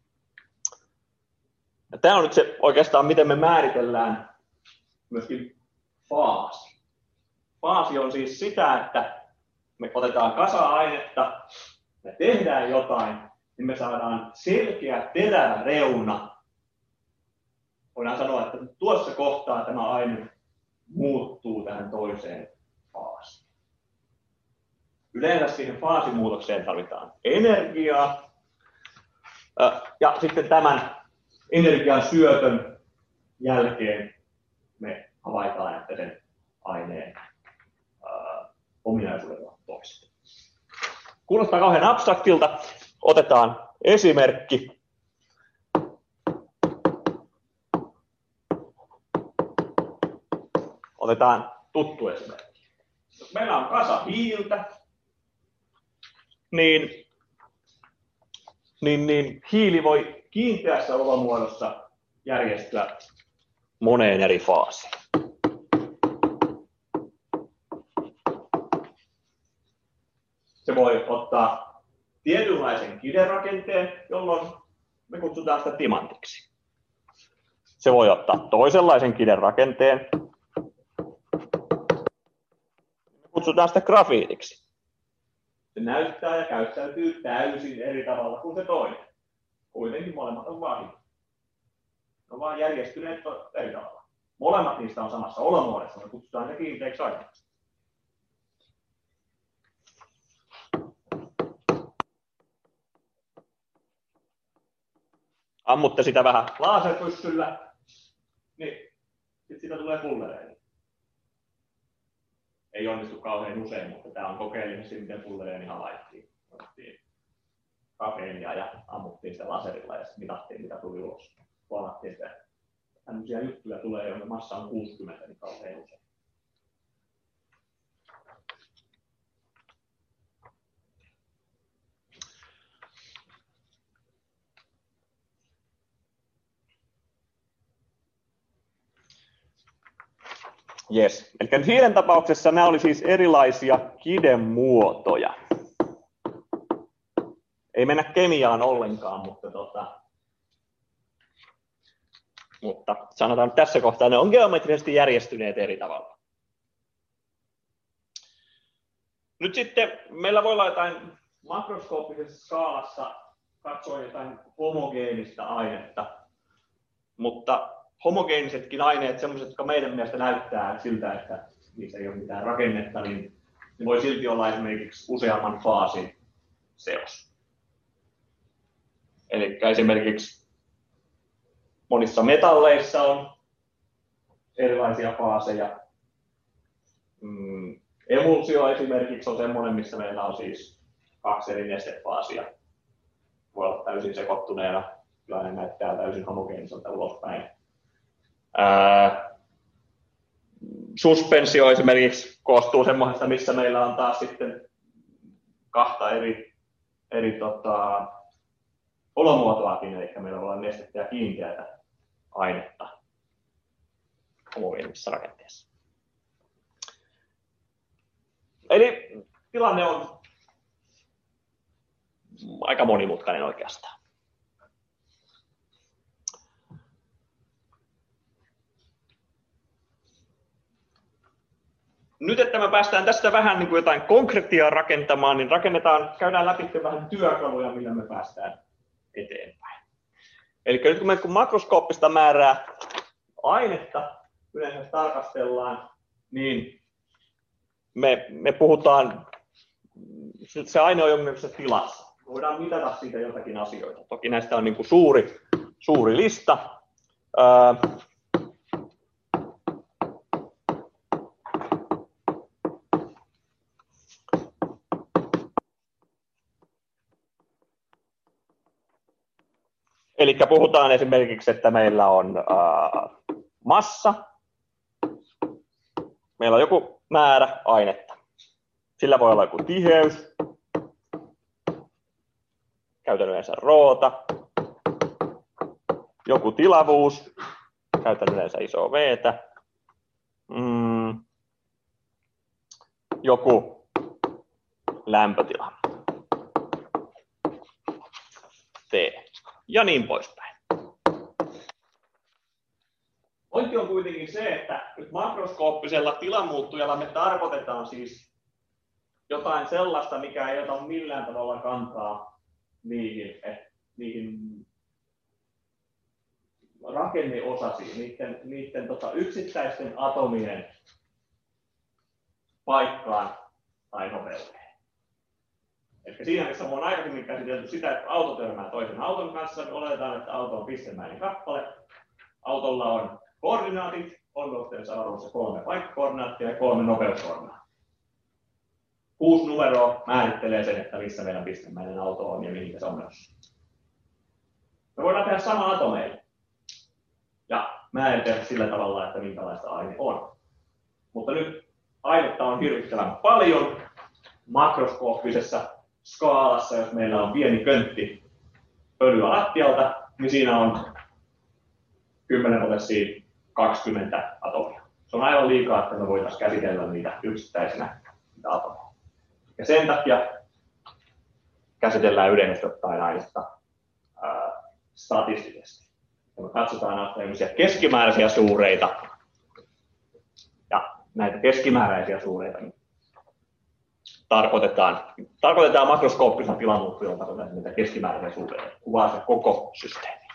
Ja tämä on nyt se oikeastaan, miten me määritellään myöskin faasi. Faasi on siis sitä, että me otetaan kasa ainetta, me tehdään jotain, niin me saadaan selkeä terävä reuna. Voidaan sanoa, että tuossa kohtaa tämä aine muuttuu tähän toiseen faasiin. Yleensä siihen faasimuutokseen tarvitaan energiaa. Ja sitten tämän energian syötön jälkeen me havaitaan, että sen aineen ää, ominaisuudet ovat toiset. Kuulostaa kauhean abstraktilta. Otetaan esimerkki. Otetaan tuttu esimerkki. Jos meillä on kasa hiiltä, niin, niin, niin hiili voi kiinteässä olomuodossa järjestyä moneen eri faasiin. Se voi ottaa tietynlaisen kiderakenteen, jolloin me kutsutaan sitä timantiksi. Se voi ottaa toisenlaisen kiderakenteen, me kutsutaan sitä grafiitiksi. Se näyttää ja käyttäytyy täysin eri tavalla kuin se toinen. Kuitenkin molemmat on vain. Ne on vaan järjestyneet eri tavalla. Molemmat niistä on samassa olomuodossa, me kutsutaan ne kiinteiksi aineeksi. Ammutte sitä vähän laserpyssyllä, niin sitten siitä tulee fullereeni. Ei onnistu kauhean usein, mutta tämä on kokeellisesti, miten fullereeni havaittiin. Otettiin kafeenia ja ammuttiin sitä laserilla ja sitten mitattiin, mitä tuli ulos. Huomattiin, että tämmöisiä juttuja tulee, jonka massa on kuusikymmentä, niin kauhean usein. Yes. Eli hiilen tapauksessa nämä oli siis erilaisia kidemuotoja. Ei mennä kemiaan ollenkaan, mutta, tota, mutta sanotaan tässä kohtaa, ne on geometrisesti järjestyneet eri tavalla. Nyt sitten meillä voi olla jotain makroskooppisessa skaalassa katsoa jotain homogeenista ainetta, mutta homogeenisetkin aineet, sellaiset, jotka meidän mielestä näyttää siltä, että niissä ei ole mitään rakennetta, niin ne voi silti olla esimerkiksi useamman faasin seos. Eli esimerkiksi monissa metalleissa on erilaisia faaseja. Mm, emulsio esimerkiksi on semmoinen, missä meillä on siis kaksi eri nestefaasia. Voi olla täysin sekoittuneena, kyllä ne näyttää täysin homogeeniselta ulospäin. Ää, suspensio esimerkiksi koostuu semmoisesta, missä meillä on taas sitten kahta eri, eri tota, olomuotoakin, eli meillä on nestettä ja kiinteätä ainetta homogeenisessa rakenteessa. Eli tilanne on aika monimutkainen oikeastaan. Nyt, että me päästään tästä vähän niin kuin jotain konkretiaa rakentamaan, niin rakennetaan, käydään läpi vähän työkaluja, millä me päästään eteenpäin. Eli nyt kun me kun makroskooppista määrää ainetta yleensä tarkastellaan, niin me, me puhutaan, se aine on jonkinlaisessa tilassa. Voidaan mitata siitä jotakin asioita. Toki näistä on niin kuin suuri, suuri lista. Öö, Eli puhutaan esimerkiksi, että meillä on ää, massa, meillä on joku määrä ainetta. Sillä voi olla joku tiheys, käytän yleensä roota, joku tilavuus, käytän yleensä isoa V:tä, mm, joku lämpötila, T. Ja niin poispäin. Pointti on kuitenkin se, että nyt makroskooppisella tilamuuttujalla me tarkoitetaan siis jotain sellaista, mikä ei ota millään tavalla kantaa niihin, eh, niihin rakenneosasiin, niiden, niiden tota, yksittäisten atomien paikkaan tai nopeuteen. Eli siinä, missä on aikaisemmin käsitelty sitä, että auto törmää toisen auton kanssa, niin oletetaan, että auto on pistemäinen kappale. Autolla on koordinaatit, on avaruudessa kolme paikkakoordinaattia ja kolme nopeuskoordinaattia. Kuusi numeroa määrittelee sen, että missä meidän pistemäinen auto on ja mihin se on menossa. Me voidaan tehdä sama atomeille ja määritellä sillä tavalla, että minkälaista aine on. Mutta nyt ainetta on hirvittävän paljon makroskooppisessa skaalassa, jos meillä on pieni köntti pölyä lattialta, niin siinä on kymmenen potenssiin kaksikymmentä atomia. Se on aivan liikaa, että me voitaisiin käsitellä niitä yksittäisenä niitä atomeja. Ja sen takia käsitellään yleisesti ottaen ainetta ää, statistisesti. Ja me katsotaan näitä keskimääräisiä suureita ja näitä keskimääräisiä suureita niin tarkoitetaan, tarkoitetaan makroskooppisella tilamuuttujalla tarkoitetaan niitä keskimääräisiä suureita. Kuvaa se koko systeemi.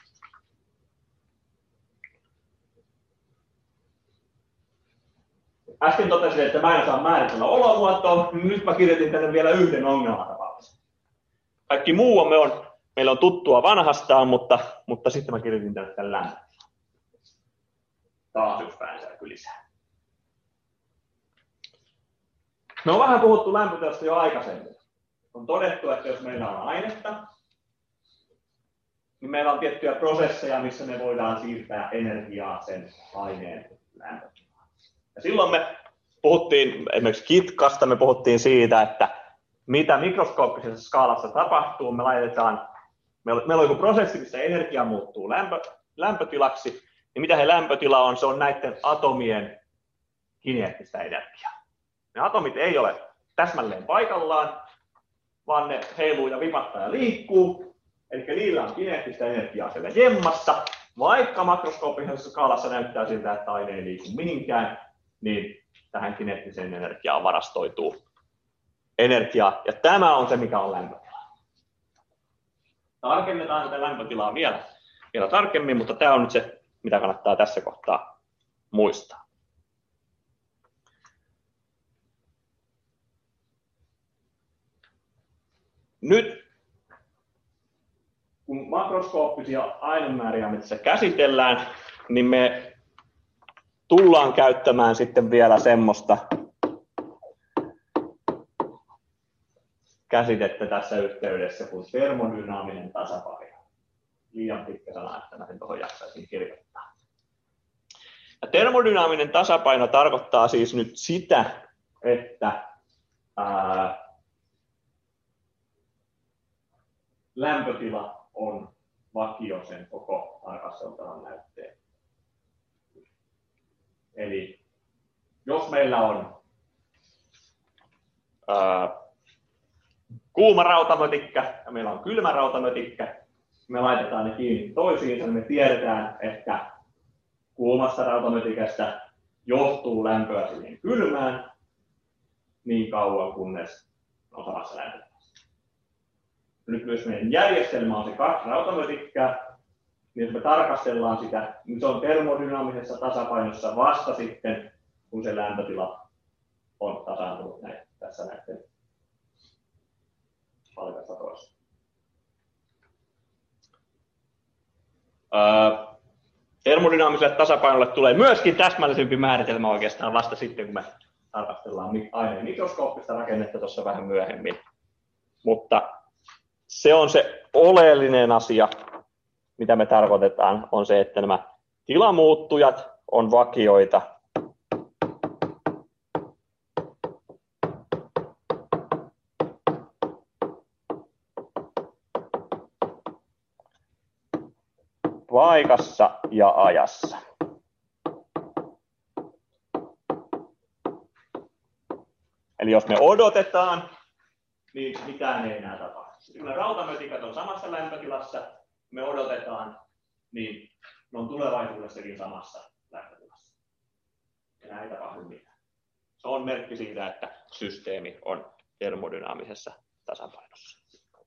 Äsken totesin, että mä en saa määritellä olomuotoa, niin nyt mä kirjoitin tänne vielä yhden ongelmatapauksen. Kaikki muu on, me on, meillä on tuttua vanhastaan, mutta, mutta sitten mä kirjoitin tänne tämän lämpötilan. Taas yksi päänsärky lisää. Me on vähän puhuttu lämpötilasta jo aikaisemmin. On todettu, että jos meillä on ainetta, niin meillä on tiettyjä prosesseja, missä me voidaan siirtää energiaa sen aineen lämpötilaan. Ja silloin me puhuttiin esimerkiksi kitkasta, me puhuttiin siitä, että mitä mikroskooppisessa skaalassa tapahtuu. Me laitetaan, meillä on joku prosessi, missä energia muuttuu lämpö, lämpötilaksi, niin mitä he lämpötila on? Se on näiden atomien kineettistä energiaa. Ne atomit ei ole täsmälleen paikallaan, vaan ne heiluu ja vipattaa ja liikkuu. Eli niillä on kineettistä energiaa siellä jemmassa. Vaikka makroskooppisessa skaalassa näyttää siltä, että aine ei liiku mihinkään, niin tähän kineettiseen energiaan varastoituu energiaa. Ja tämä on se, mikä on lämpötila. Tarkennetaan tätä lämpötilaa vielä, vielä tarkemmin, mutta tämä on nyt se, mitä kannattaa tässä kohtaa muistaa. Nyt kun makroskooppisia ainemääriä metsässä käsitellään, niin me tullaan käyttämään sitten vielä semmoista käsitettä tässä yhteydessä kuin termodynaaminen tasapaino. Liian pitkä sana, että mä sen tuohon jaksaisin kirjoittaa. Ja termodynaaminen tasapaino tarkoittaa siis nyt sitä, että ää, lämpötila on vakio sen koko tarkasteltavan näytteen. Eli jos meillä on ää, kuuma rautamötikkä ja meillä on kylmä rautamötikkä, me laitetaan ne kiinni toisiinsa, niin me tiedetään, että kuumasta rautamötikästä johtuu lämpöä siihen kylmään niin kauan, kunnes on samassa lämpötilassa. Nyt myös meidän järjestelmä on se kaksi rautamötikkää, niin jos me tarkastellaan sitä, niin se on termodynaamisessa tasapainossa vasta sitten, kun se lämpötila on tasaantunut näin, tässä näiden palkasatoissa. Öö, termodynaamiselle tasapainolle tulee myöskin täsmällisempi määritelmä oikeastaan vasta sitten, kun me tarkastellaan aineen mikroskooppista rakennetta tuossa vähän myöhemmin. Mutta se on se oleellinen asia, mitä me tarkoitetaan, on se, että nämä tilamuuttujat on vakioita. Paikassa ja ajassa. Eli jos me odotetaan, niin mitään ei enää tapahdu. Kun ne rautamötikat on samassa lämpötilassa, me odotetaan, niin ne on tulevaisuudessakin samassa lämpötilassa. Enää ei tapahdu mitään. Se on merkki siitä, että systeemi on termodynaamisessa tasapainossa.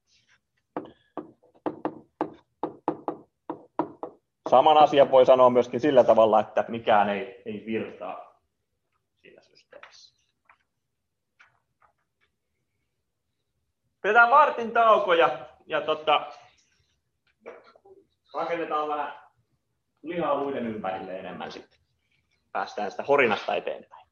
Saman asian voi sanoa myöskin sillä tavalla, että mikään ei, ei virtaa siinä systeemissä. Pidetään vartin tauko ja, ja tota, rakennetaan vähän lihaa luiden ympärille enemmän sitten. Päästään sitä horinasta eteenpäin.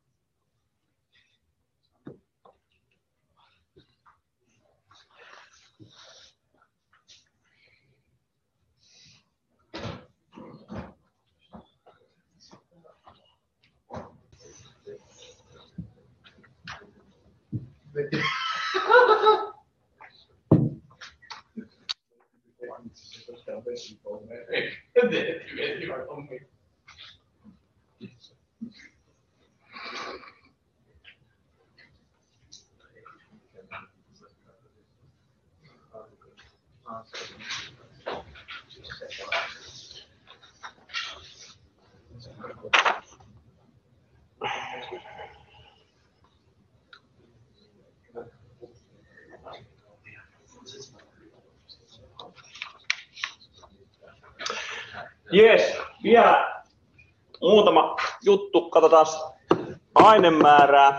Jees, vielä muutama juttu. Katsotaan ainemäärää.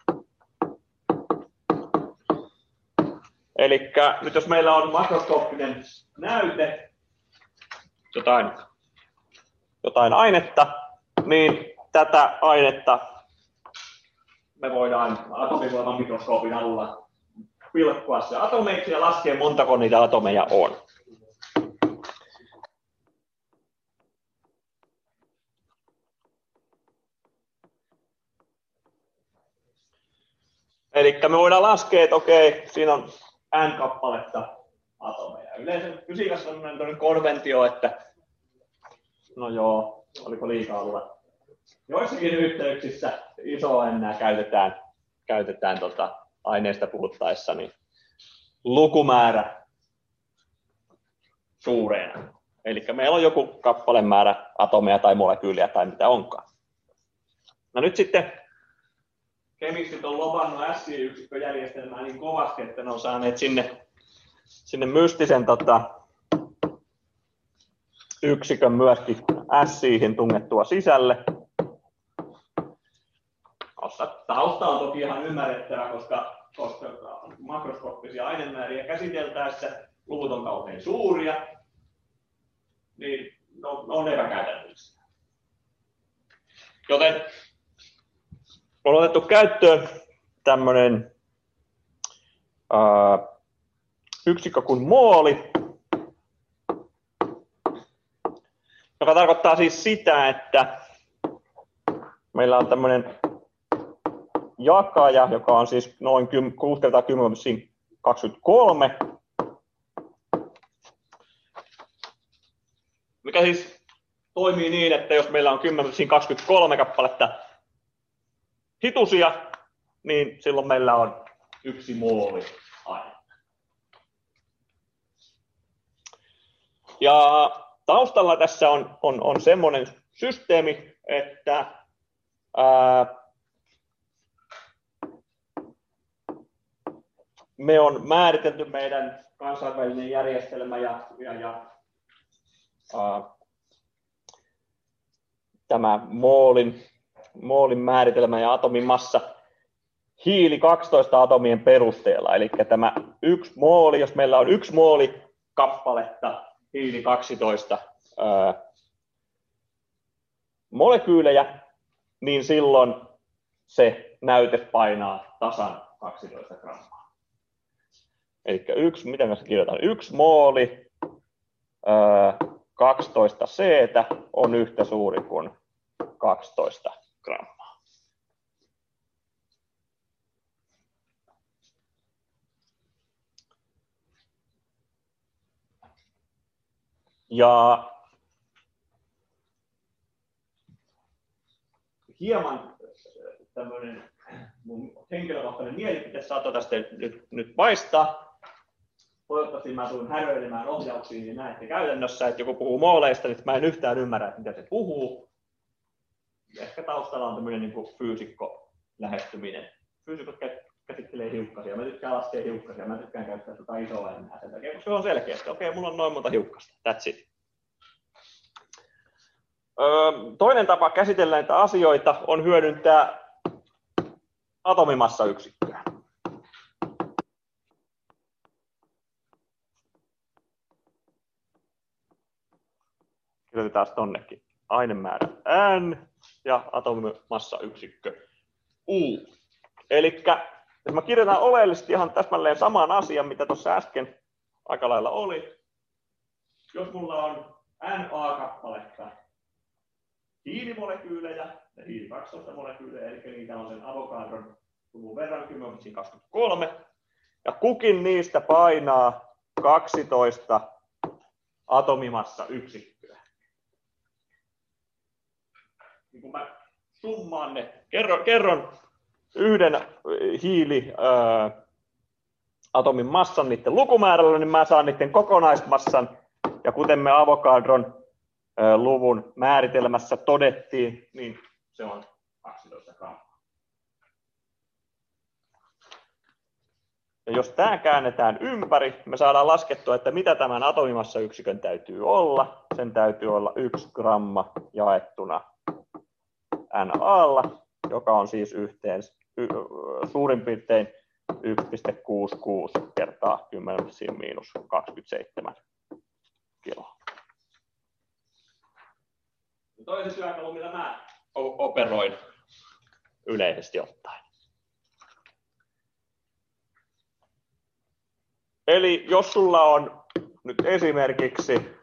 Eli nyt jos meillä on makroskooppinen näyte, jotain, jotain ainetta, niin tätä ainetta me voidaan atomivoiman mikroskoopin avulla pilkkoa se atomeiksi ja laskea montako niitä atomeja on. Eli me voidaan laskea, että okei, siinä on n kappaletta atomeja. Yleensä fysiikassa on sellainen konventio, että no joo, oliko liikaa luvattu. joissakin yhteyksissä isoa N käytetään, käytetään tota aineesta puhuttaessa, niin lukumäärä suurena. Eli meillä on joku kappalemäärä atomeja tai molekyyliä tai mitä onkaan. No nyt sitten kemistit on lobannut S I-yksikköjärjestelmää niin kovasti, että ne on saaneet sinne, sinne mystisen tota, yksikön myöskin S I:hin tungettua sisälle. Tausta on toki ihan ymmärrettävä, koska, koska makroskooppisia ainemääriä käsiteltäessä luvut on kauhean suuria, niin ne on, ne on epäkäytännöllisiä. Joten on otettu käyttöön tämmöinen ää, yksikkö kuin mooli, joka tarkoittaa siis sitä, että meillä on tämmöinen jakaja, joka on siis noin kuusi kertaa kymmenen kaksikymmentäkolme, mikä siis toimii niin, että jos meillä on kymmenen kaksikymmentäkolme kappaletta hitusia, niin silloin meillä on yksi mooli aina. Ja taustalla tässä on, on, on semmoinen systeemi, että ää, me on määritelty meidän kansainvälinen järjestelmä ja, ja, ja ää, tämä moolin, moolin määritelmä ja atomin massa hiili kaksitoista atomien perusteella. Eli tämä yksi mooli, jos meillä on yksi mooli kappaletta hiili kaksitoista ää, molekyylejä, niin silloin se näyte painaa tasan kaksitoista grammaa. Eli yksi, miten mä kirjoitan, yksi mooli ää, kaksitoista C on yhtä suuri kuin kaksitoista grammaa. Ja hieman tämmöinen mun henkilökohtainen mielipite saattaa tästä nyt, nyt paistaa. Toivottavasti mä tulen häröilemään ohjauksiin, niin näette käytännössä, että joku puhuu mooleista, niin mä en yhtään ymmärrä, että mitä se puhuu. Ehkä taustalla on tämmöinen niin kuin fyysikko lähestyminen. Fyysikot käsittelee hiukkasia, mä tykkään laskea hiukkasia, mä tykkään käyttää sitä isoa enää sen takia, koska se on selkeä, että okei, mulla on noin monta hiukkasta, that's it. Öö, toinen tapa käsitellä näitä asioita on hyödyntää atomimassayksikköä. Kirjoitetaan tonnekin ainemäärä N ja atomimassayksikkö U. Eli jos mä kirjoitan oleellisesti ihan täsmälleen saman asian, mitä tuossa äsken aika lailla oli. Jos mulla on Na-kappaletta hiilimolekyylejä ja hiili kaksitoista molekyylejä, eli niitä on sen Avogadron luvun verran kymmenen kaksikymmentäkolme, ja kukin niistä painaa kaksitoista atomimassayksikköä. Niin kun mä summaan ne, kerron, kerron yhden hiili ää, atomin massan niiden lukumäärällä, niin mä saan niiden kokonaismassan, ja kuten me Avogadron ää, luvun määritelmässä todettiin, niin se on kaksitoista grammaa. Ja jos tämä käännetään ympäri, me saadaan laskettua, että mitä tämän atomimassayksikön täytyy olla. Sen täytyy olla yksi gramma jaettuna Na-lla, joka on siis yhteen y, suurin piirtein yksi pilkku kuusikymmentäkuusi kertaa kymmenen miinus kaksikymmentäseitsemän kiloa. Toinen työkalu, mitä mä operoin yleisesti ottaen. Eli jos sulla on nyt esimerkiksi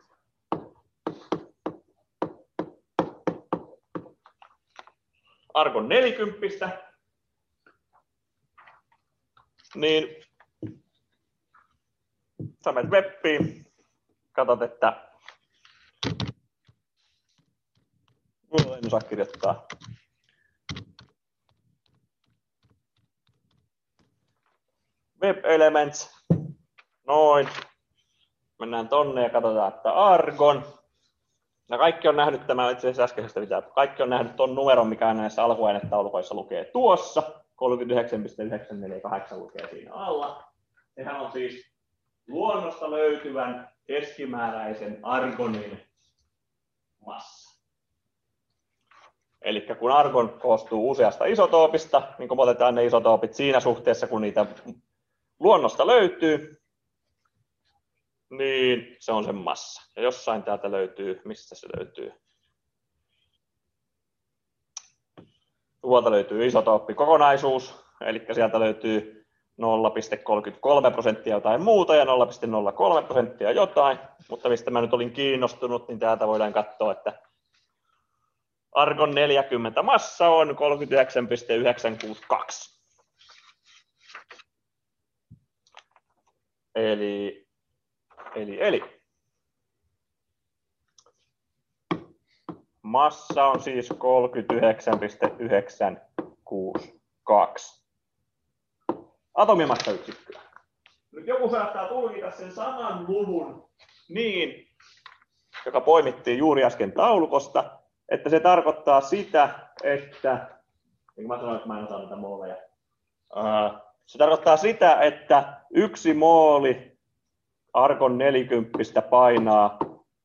argon neljäkymmentä, niin sä menet webbiin, katsot, että En osaa kirjoittaa. Web Elements. Noin. Mennään tonne ja katsotaan, että Argon. Ja kaikki on nähnyt tämä itse asiassa äskeisestä pitää. Kaikki on nähnyt tuon numeron, mikä näissä alkuainetaulukoissa lukee tuossa. kolmekymmentäyhdeksän pilkku yhdeksänsataaneljäkymmentäkahdeksan lukee siinä alla. Sehän on siis luonnosta löytyvän keskimääräisen argonin massa. Eli kun argon koostuu useasta isotoopista, niin kun otetaan ne isotoopit siinä suhteessa, kun niitä luonnosta löytyy, niin se on sen massa. Ja jossain täältä löytyy, mistä se löytyy? Tuolta löytyy isotooppikokonaisuus, eli sieltä löytyy nolla pilkku kolmekymmentäkolme prosenttia jotain muuta ja nolla pilkku nolla kolme prosenttia jotain, mutta mistä mä nyt olin kiinnostunut, niin täältä voidaan katsoa, että argon neljäkymmentä massa on kolmekymmentäyhdeksän pilkku yhdeksänsataakuusikymmentäkaksi. Eli, eli, eli. Massa on siis kolmekymmentäyhdeksän pilkku yhdeksänsataakuusikymmentäkaksi. Atomimassayksikköä. Nyt joku saattaa tulkita sen saman luvun niin, joka poimittiin juuri äsken taulukosta, että se tarkoittaa sitä, että, niin kuin mä sanoin, että mä en osaa näitä mooleja, se tarkoittaa sitä, että yksi mooli argon neljäkymmentä painaa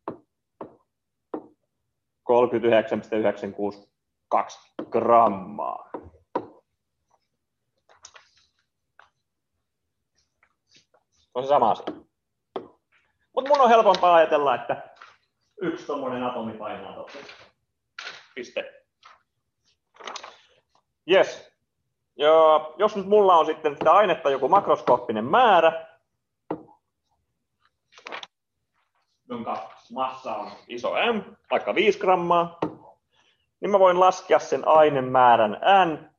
kolmekymmentäyhdeksän pilkku yhdeksänsataakuusikymmentäkaksi grammaa. On se sama asia. Mutta mun on helpompaa ajatella, että yksi tommonen atomi painaa tossa. Piste. Yes. Ja jos nyt mulla on sitten sitä ainetta joku makroskooppinen määrä, jonka massa on iso M, vaikka viisi grammaa, niin mä voin laskea sen ainemäärän N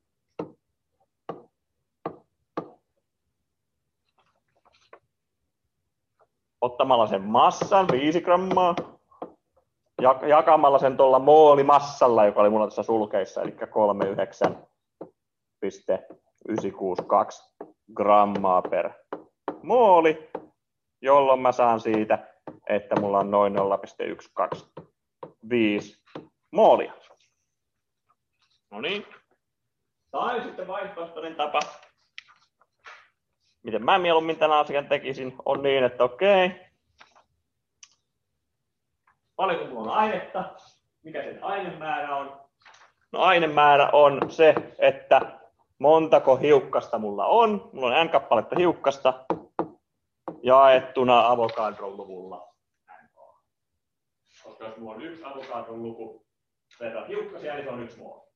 ottamalla sen massan viisi grammaa, jakamalla sen tuolla moolimassalla, joka oli mulla tässä sulkeissa, eli kolmekymmentäyhdeksän pilkku yhdeksänsataakuusikymmentäkaksi grammaa per mooli, jolloin mä saan siitä, että mulla on noin nolla pilkku yksisataakaksikymmentäviisi moolia. No niin. Tai sitten vaihtoehtoinen tapa, miten mä mieluummin tämän asian tekisin, on niin, että okei, paljonko mulla on ainetta, mikä sen ainemäärä on? No ainemäärä on se, että montako hiukkasta mulla on. Mulla on n kappaletta hiukkasta jaettuna Avogadron luvulla N O. Koska jos mulla on yksi Avogadron luku verran hiukkasia, niin se on yksi mooli.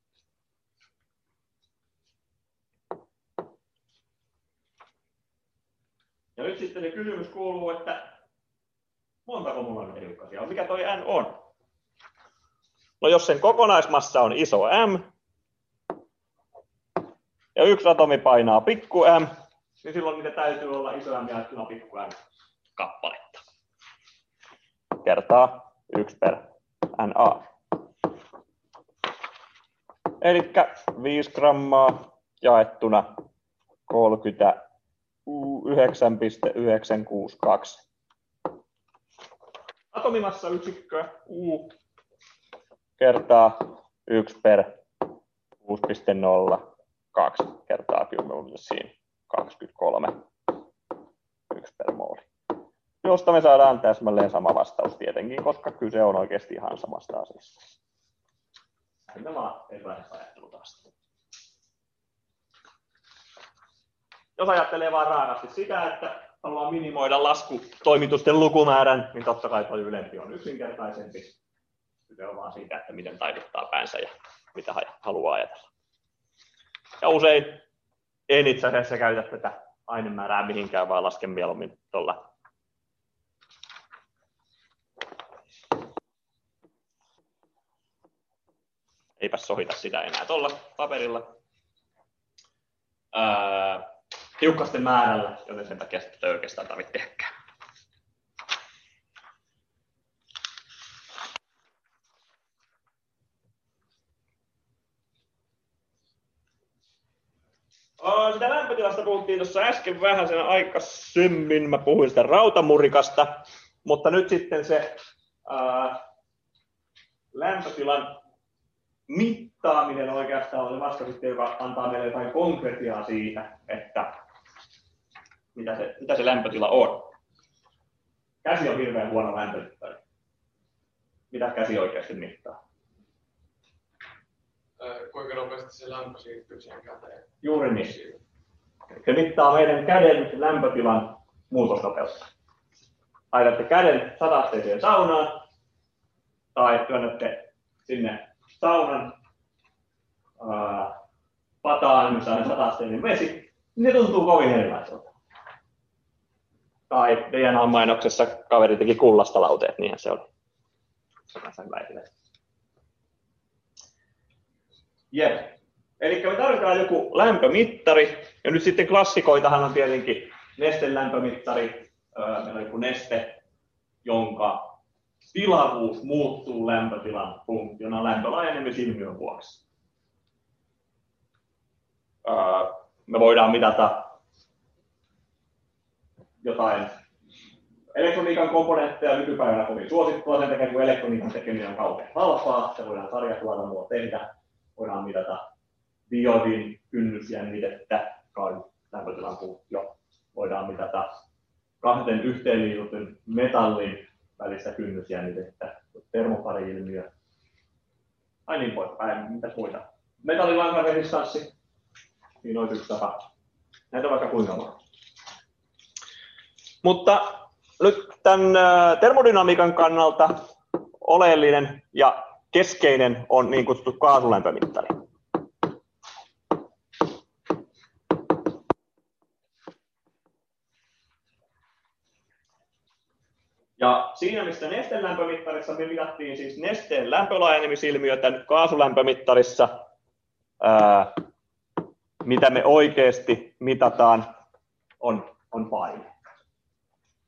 Ja nyt sitten se kysymys kuuluu, että montako mulla on hiukkasia on? Mikä toi N on? No jos sen kokonaismassa on iso M ja yksi atomi painaa pikku m, niin silloin niitä täytyy olla iso M jaettuna pikku m kappaletta. Kertaa yksi per Na. Eli viisi grammaa jaettuna kolmekymmentäyhdeksän pilkku yhdeksänsataakuusikymmentäkaksi. Atomimassa yksikköä U kertaa yksi per kuusi pilkku nolla kaksi kertaa kymmenen siinä kaksikymmentäkolme, yksi per mooli. Josta me saadaan täsmälleen sama vastaus tietenkin, koska kyse on oikeasti ihan samasta asiasta. Tämä on erilainen ajattelu taas. Jos ajattelee vaan raakasti sitä, että haluaa minimoida laskutoimitusten lukumäärän, niin totta kai tuo ylempi on yksinkertaisempi. Kyse on vaan siitä, että miten taiduttaa päänsä ja mitä haluaa ajatella. Ja usein en itse asiassa käytä tätä ainemäärää mihinkään, vaan lasken mieluummin tuolla eipäs sohita sitä enää tuolla paperilla. Ää, hiukkasten määrällä, joten sen takia sitä ei oikeastaan tarvitse tehdäkään. Sitä lämpötilasta puhuttiin tuossa äsken vähän sen aikaisemmin, mä puhuin sitä rautamurikasta, mutta nyt sitten se ää, lämpötilan mittaaminen oikeastaan on vasta sitten, joka antaa meille jotain konkretiaa siitä, että mitä se, mitä se lämpötila on. Käsi on hirveän huono lämpömittari. Mitä käsi oikeasti mittaa? Kuinka nopeasti se lämpö siirtyy siihen käteen? Juuri niin. Se mittaa meidän käden lämpötilan muutosnopeutta. Laitatte käden sata-asteiseen saunaan tai työnnätte sinne saunan ää, pataan, missä on sata-asteinen vesi, niin se tuntuu kovin erilaiselta. Tai D N A-mainoksessa kaveri teki kullasta lauteet, niinhän se oli. Jep. Eli me tarvitaan joku lämpömittari, ja nyt sitten klassikoitahan on tietenkin nestelämpömittari. Meillä on joku neste, jonka tilavuus muuttuu lämpötilan funktiona lämpölaajenemisilmiön vuoksi. Me voidaan mitata jotain elektroniikan komponentteja nykypäivänä kovin suosittua, sen takia kun elektroniikan tekeminen on kauhean halpaa, se voidaan sarjatuotannolla tehdä, voidaan mitata diodin kynnysjännitettä, kai lämpötilan funktio, voidaan mitata kahden yhteenliitetyn metallin välistä kynnysjännitettä, termopari-ilmiö, ai niin poispäin, mitäs muita. Metallilankaresistanssi, siinä olisi yksi tapa, näitä on vaikka kuinka monta. Mutta nyt tämän termodynamiikan kannalta oleellinen ja keskeinen on niin kutsuttu kaasulämpömittari. Ja siinä, missä nesteen lämpömittarissa me mitattiin siis nesteen lämpölaajenemisilmiötä, kaasulämpömittarissa, ää, mitä me oikeasti mitataan, on, on paine.